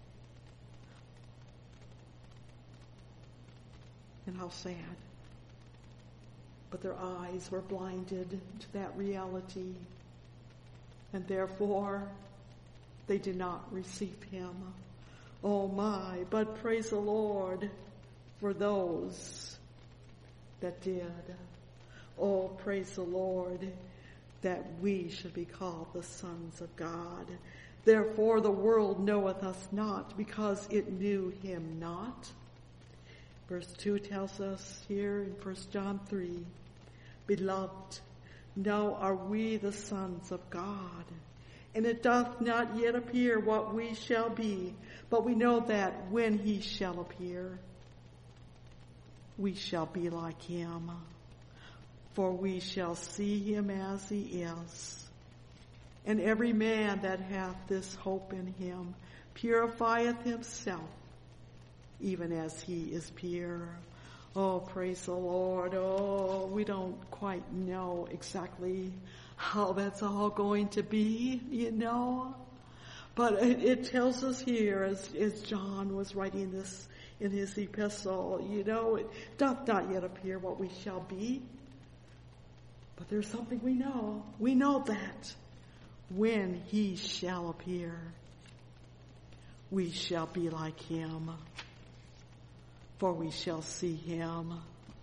And how sad. But their eyes were blinded to that reality. And therefore, they did not receive him. Oh my, but praise the Lord for those that did. Oh, praise the Lord that we should be called the sons of God. Therefore the world knoweth us not, because it knew him not. Verse two tells us here in First John three, "Beloved, now are we the sons of God, and it doth not yet appear what we shall be, but we know that when he shall appear, we shall be like him, for we shall see him as he is. And every man that hath this hope in him purifieth himself, even as he is pure." Oh, praise the Lord. Oh, we don't quite know exactly how that's all going to be, you know. But it, it tells us here, as, as John was writing this in his epistle, you know, it doth not yet appear what we shall be. But there's something we know. We know that when he shall appear, we shall be like him, for we shall see him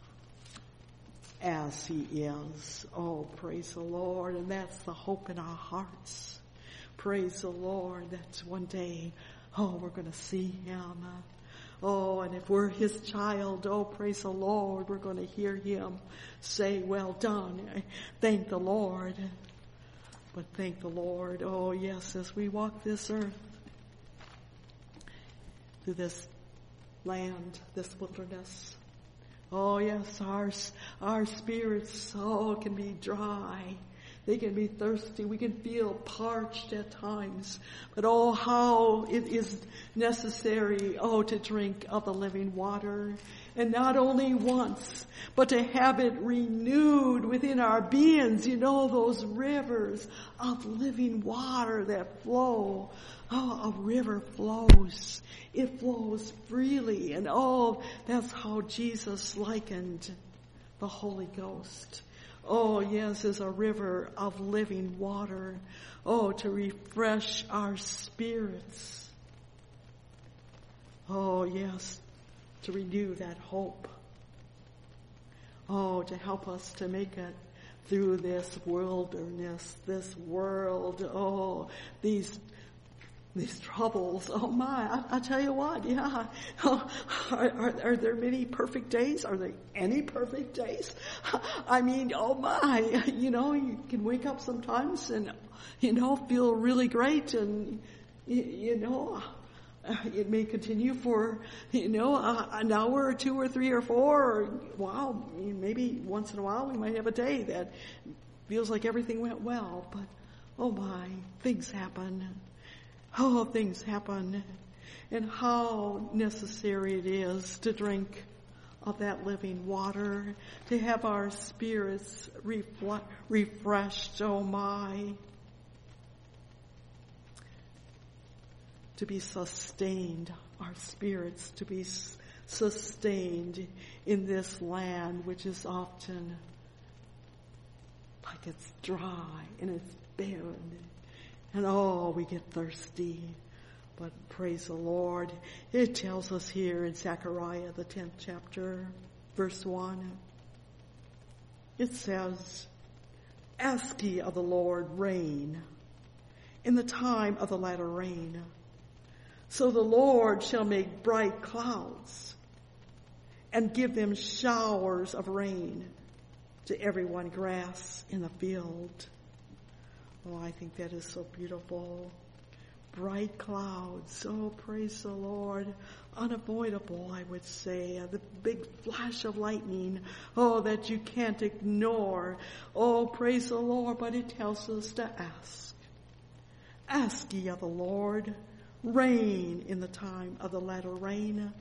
as he is. Oh, praise the Lord. And that's the hope in our hearts. Praise the Lord. That's one day, oh, we're going to see him. Oh, and if we're his child, oh, praise the Lord, we're going to hear him say, "Well done." Thank the Lord. But thank the Lord. Oh, yes, as we walk this earth, through this land, this wilderness. Oh, yes, our, our spirits, oh, can be dry. They can be thirsty. We can feel parched at times. But oh, how it is necessary, oh, to drink of the living water. And not only once, but to have it renewed within our beings. You know, those rivers of living water that flow. Oh, a river flows. It flows freely. And oh, that's how Jesus likened the Holy Ghost. Oh, yes, as a river of living water. Oh, to refresh our spirits. Oh, yes, to renew that hope. Oh, to help us to make it through this wilderness, this world. Oh, these These troubles, oh my, I, I tell you what, yeah. Oh, are, are, are there many perfect days? Are there any perfect days? I mean, oh my, you know, you can wake up sometimes and, you know, feel really great and, you, you know, it may continue for, you know, uh, an hour or two or three or four, or wow, maybe once in a while we might have a day that feels like everything went well, but oh my, things happen. Oh, things happen, and how necessary it is to drink of that living water, to have our spirits refle- refreshed, oh my. to be sustained, our spirits to be sustained in this land which is often like it's dry and it's barren. And oh, we get thirsty. But praise the Lord. It tells us here in Zechariah, the tenth chapter, verse one. It says, ask ye of the Lord rain in the time of the latter rain. So the Lord shall make bright clouds and give them showers of rain to everyone grass in the field. Oh, I think that is so beautiful. Bright clouds. Oh, praise the Lord. Unavoidable, I would say. The big flash of lightning. Oh, that you can't ignore. Oh, praise the Lord. But it tells us to ask. Ask ye of the Lord rain in the time of the latter rain.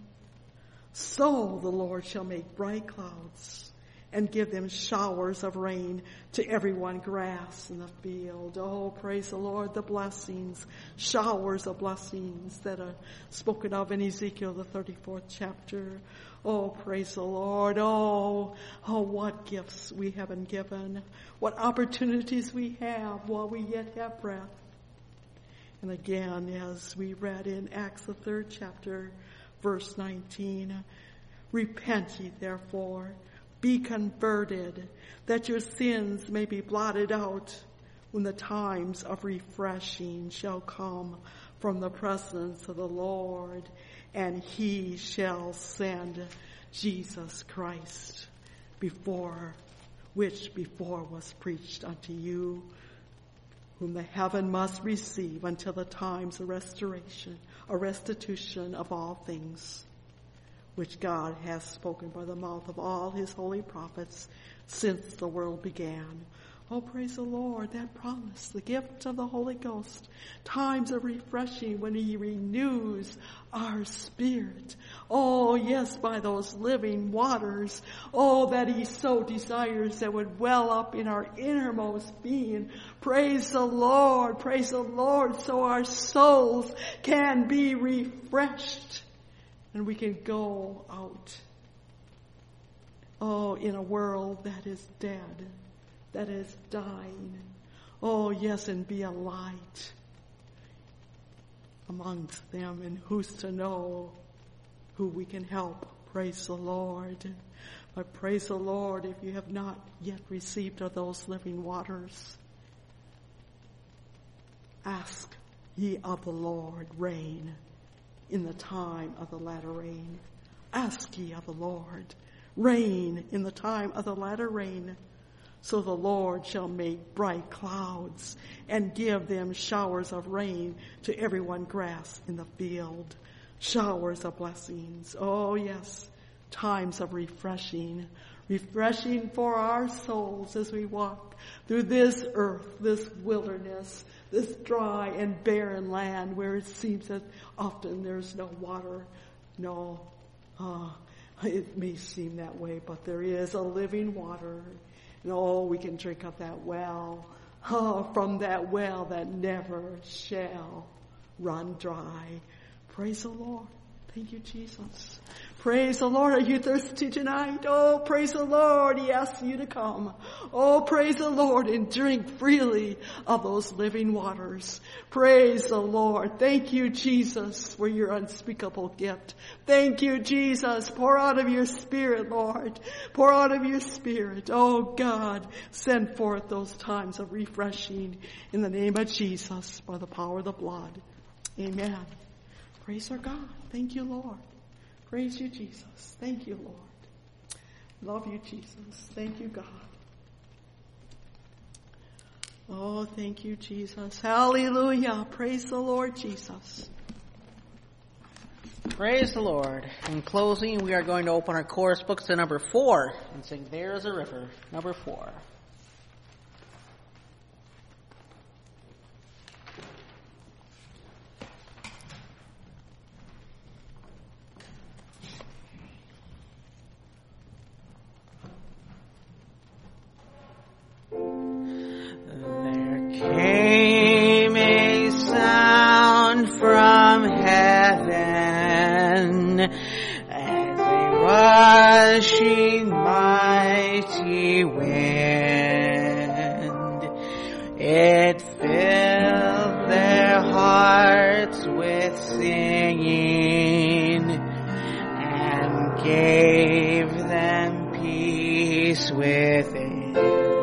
So the Lord shall make bright clouds and give them showers of rain to everyone grass in the field. Oh, praise the Lord, the blessings, showers of blessings that are spoken of in Ezekiel, the thirty-fourth chapter. Oh, praise the Lord. Oh, oh, what gifts we have been given. What opportunities we have while we yet have breath. And again, as we read in Acts, the third chapter, verse nineteen, repent ye therefore, be converted, that your sins may be blotted out when the times of refreshing shall come from the presence of the Lord, and he shall send Jesus Christ, before which before was preached unto you, whom the heaven must receive until the times of restoration, or restitution of all things, which God has spoken by the mouth of all his holy prophets since the world began. Oh, praise the Lord, that promise, the gift of the Holy Ghost, times of refreshing when he renews our spirit. Oh, yes, by those living waters. Oh, that he so desires that would well up in our innermost being. Praise the Lord, praise the Lord, so our souls can be refreshed. And we can go out, oh, in a world that is dead, that is dying. Oh, yes, and be a light amongst them. And who's to know who we can help? Praise the Lord. But praise the Lord, if you have not yet received of those living waters, ask ye of the Lord rain in the time of the latter rain. Ask ye of the Lord rain in the time of the latter rain. So the Lord shall make bright clouds and give them showers of rain to everyone grass in the field. Showers of blessings. Oh yes, times of refreshing. Refreshing for our souls as we walk through this earth, this wilderness, this dry and barren land where it seems that often there's no water. No, uh, it may seem that way, but there is a living water. And oh, we can drink of that well, oh, from that well that never shall run dry. Praise the Lord. Thank you, Jesus. Praise the Lord. Are you thirsty tonight? Oh, praise the Lord. He asks you to come. Oh, praise the Lord and drink freely of those living waters. Praise the Lord. Thank you, Jesus, for your unspeakable gift. Thank you, Jesus. Pour out of your Spirit, Lord. Pour out of your Spirit. Oh, God, send forth those times of refreshing in the name of Jesus by the power of the blood. Amen. Praise our God. Thank you, Lord. Praise you, Jesus. Thank you, Lord. Love you, Jesus. Thank you, God. Oh, thank you, Jesus. Hallelujah. Praise the Lord, Jesus. Praise the Lord. In closing, we are going to open our chorus books to number four and sing There is a River, number four. Came a sound from mighty wind. It filled their hearts with singing and gave them peace within.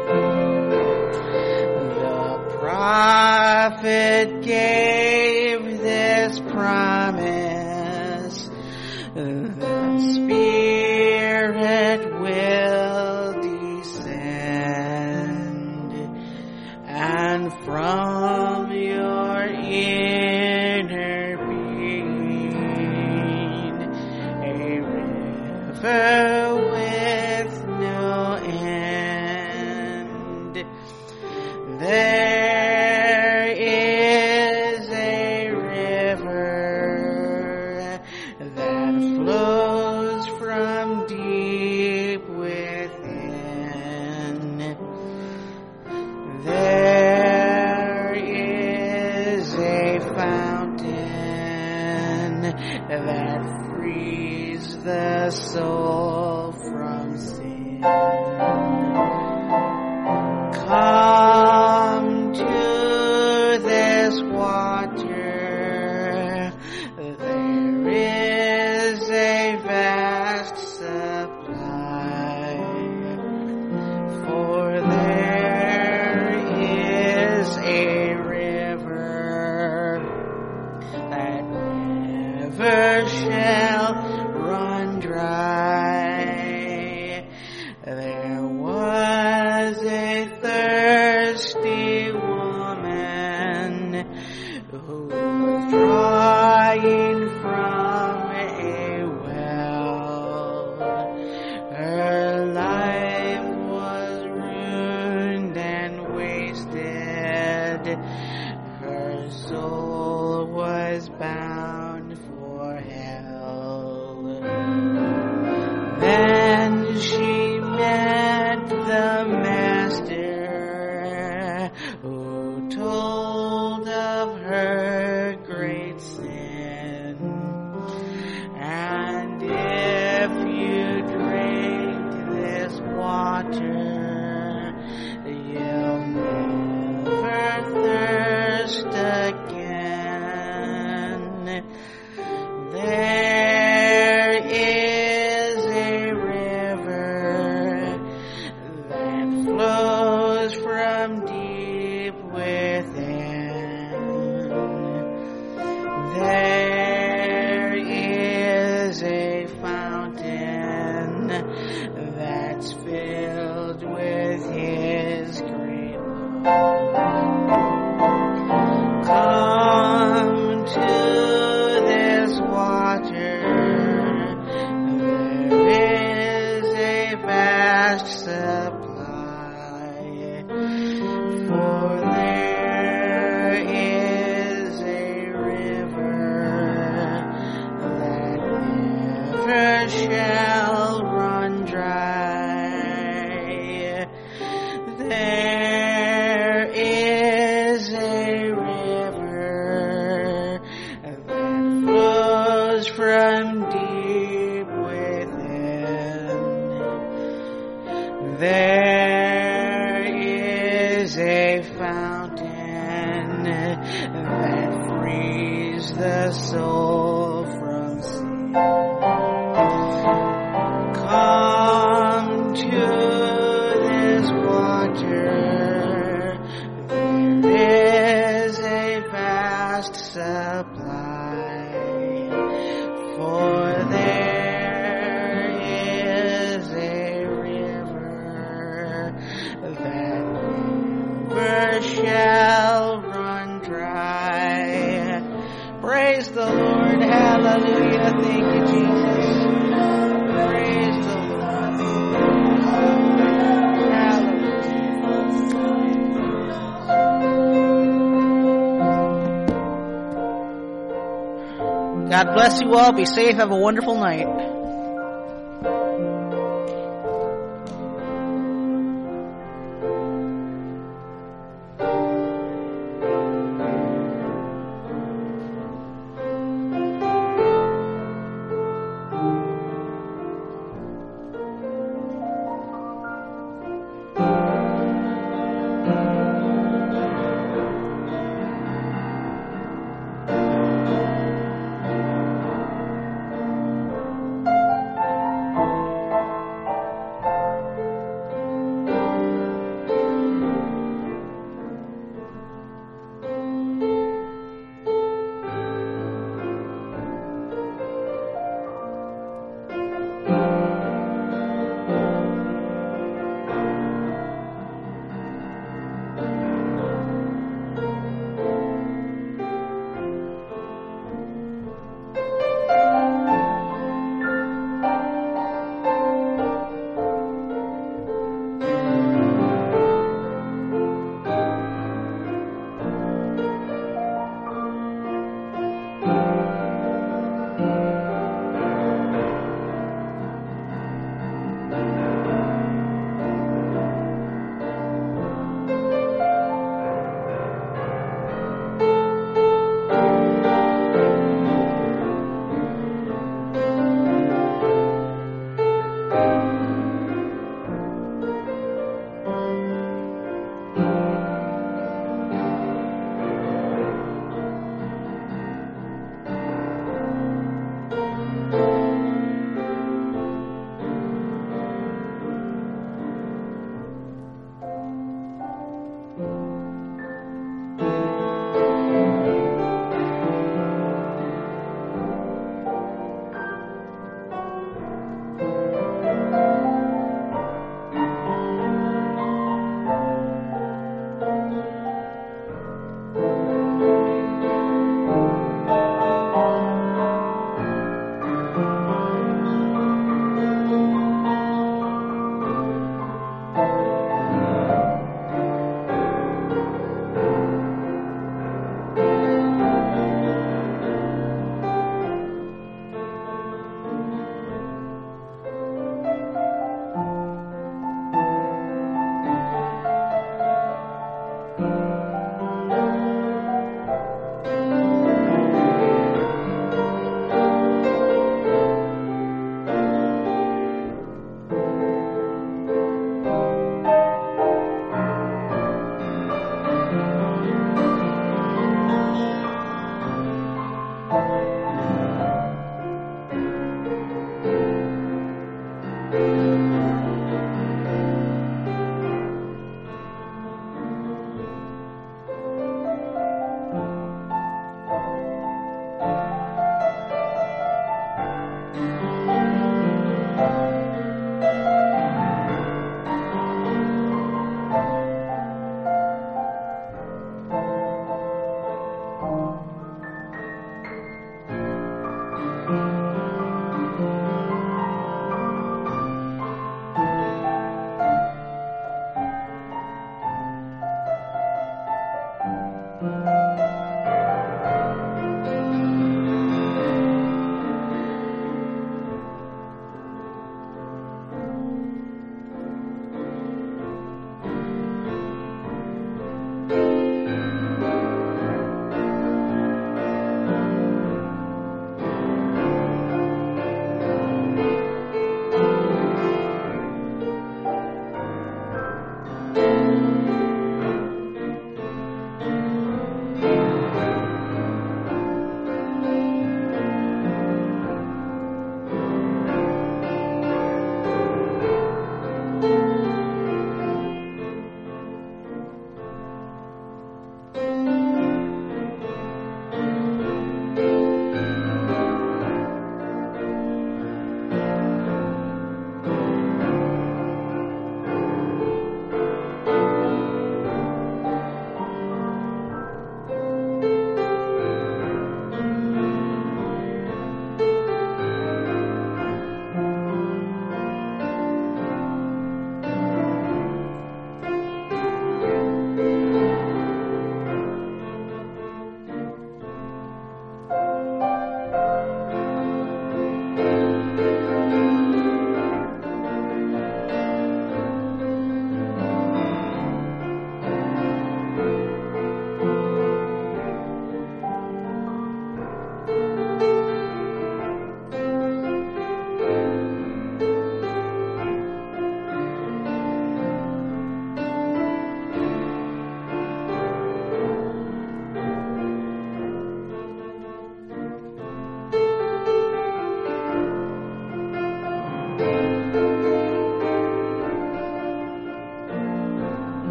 The prophet gave this promise: the Spirit will descend, and from your inner being a river with no end. There is a river that flows from deep within. There is a fountain that frees the soul from sin. Come to this water. There is a vast supply, for there is a river that never shall run dry. There was a thirsty woman who was drawing from a well. Her life was ruined and wasted. Her soul was bound for hell. Then she met the Master, who told of her great sin. And if you drink this water, you'll never thirst again. There is a river that flows from deep within. There is a fountain that's filled with His great love. Come to this water. There is a vast supply, for there is a river that never shall run dry. There is a river that flows from deep within. There is a fountain that frees the soul from sin. Come to this water. There is a vast supply, for there is a river that never shall run dry. Praise the Lord. Hallelujah. Thank you, Jesus. Praise the Lord. Hallelujah. God bless you all. Be safe. Have a wonderful night.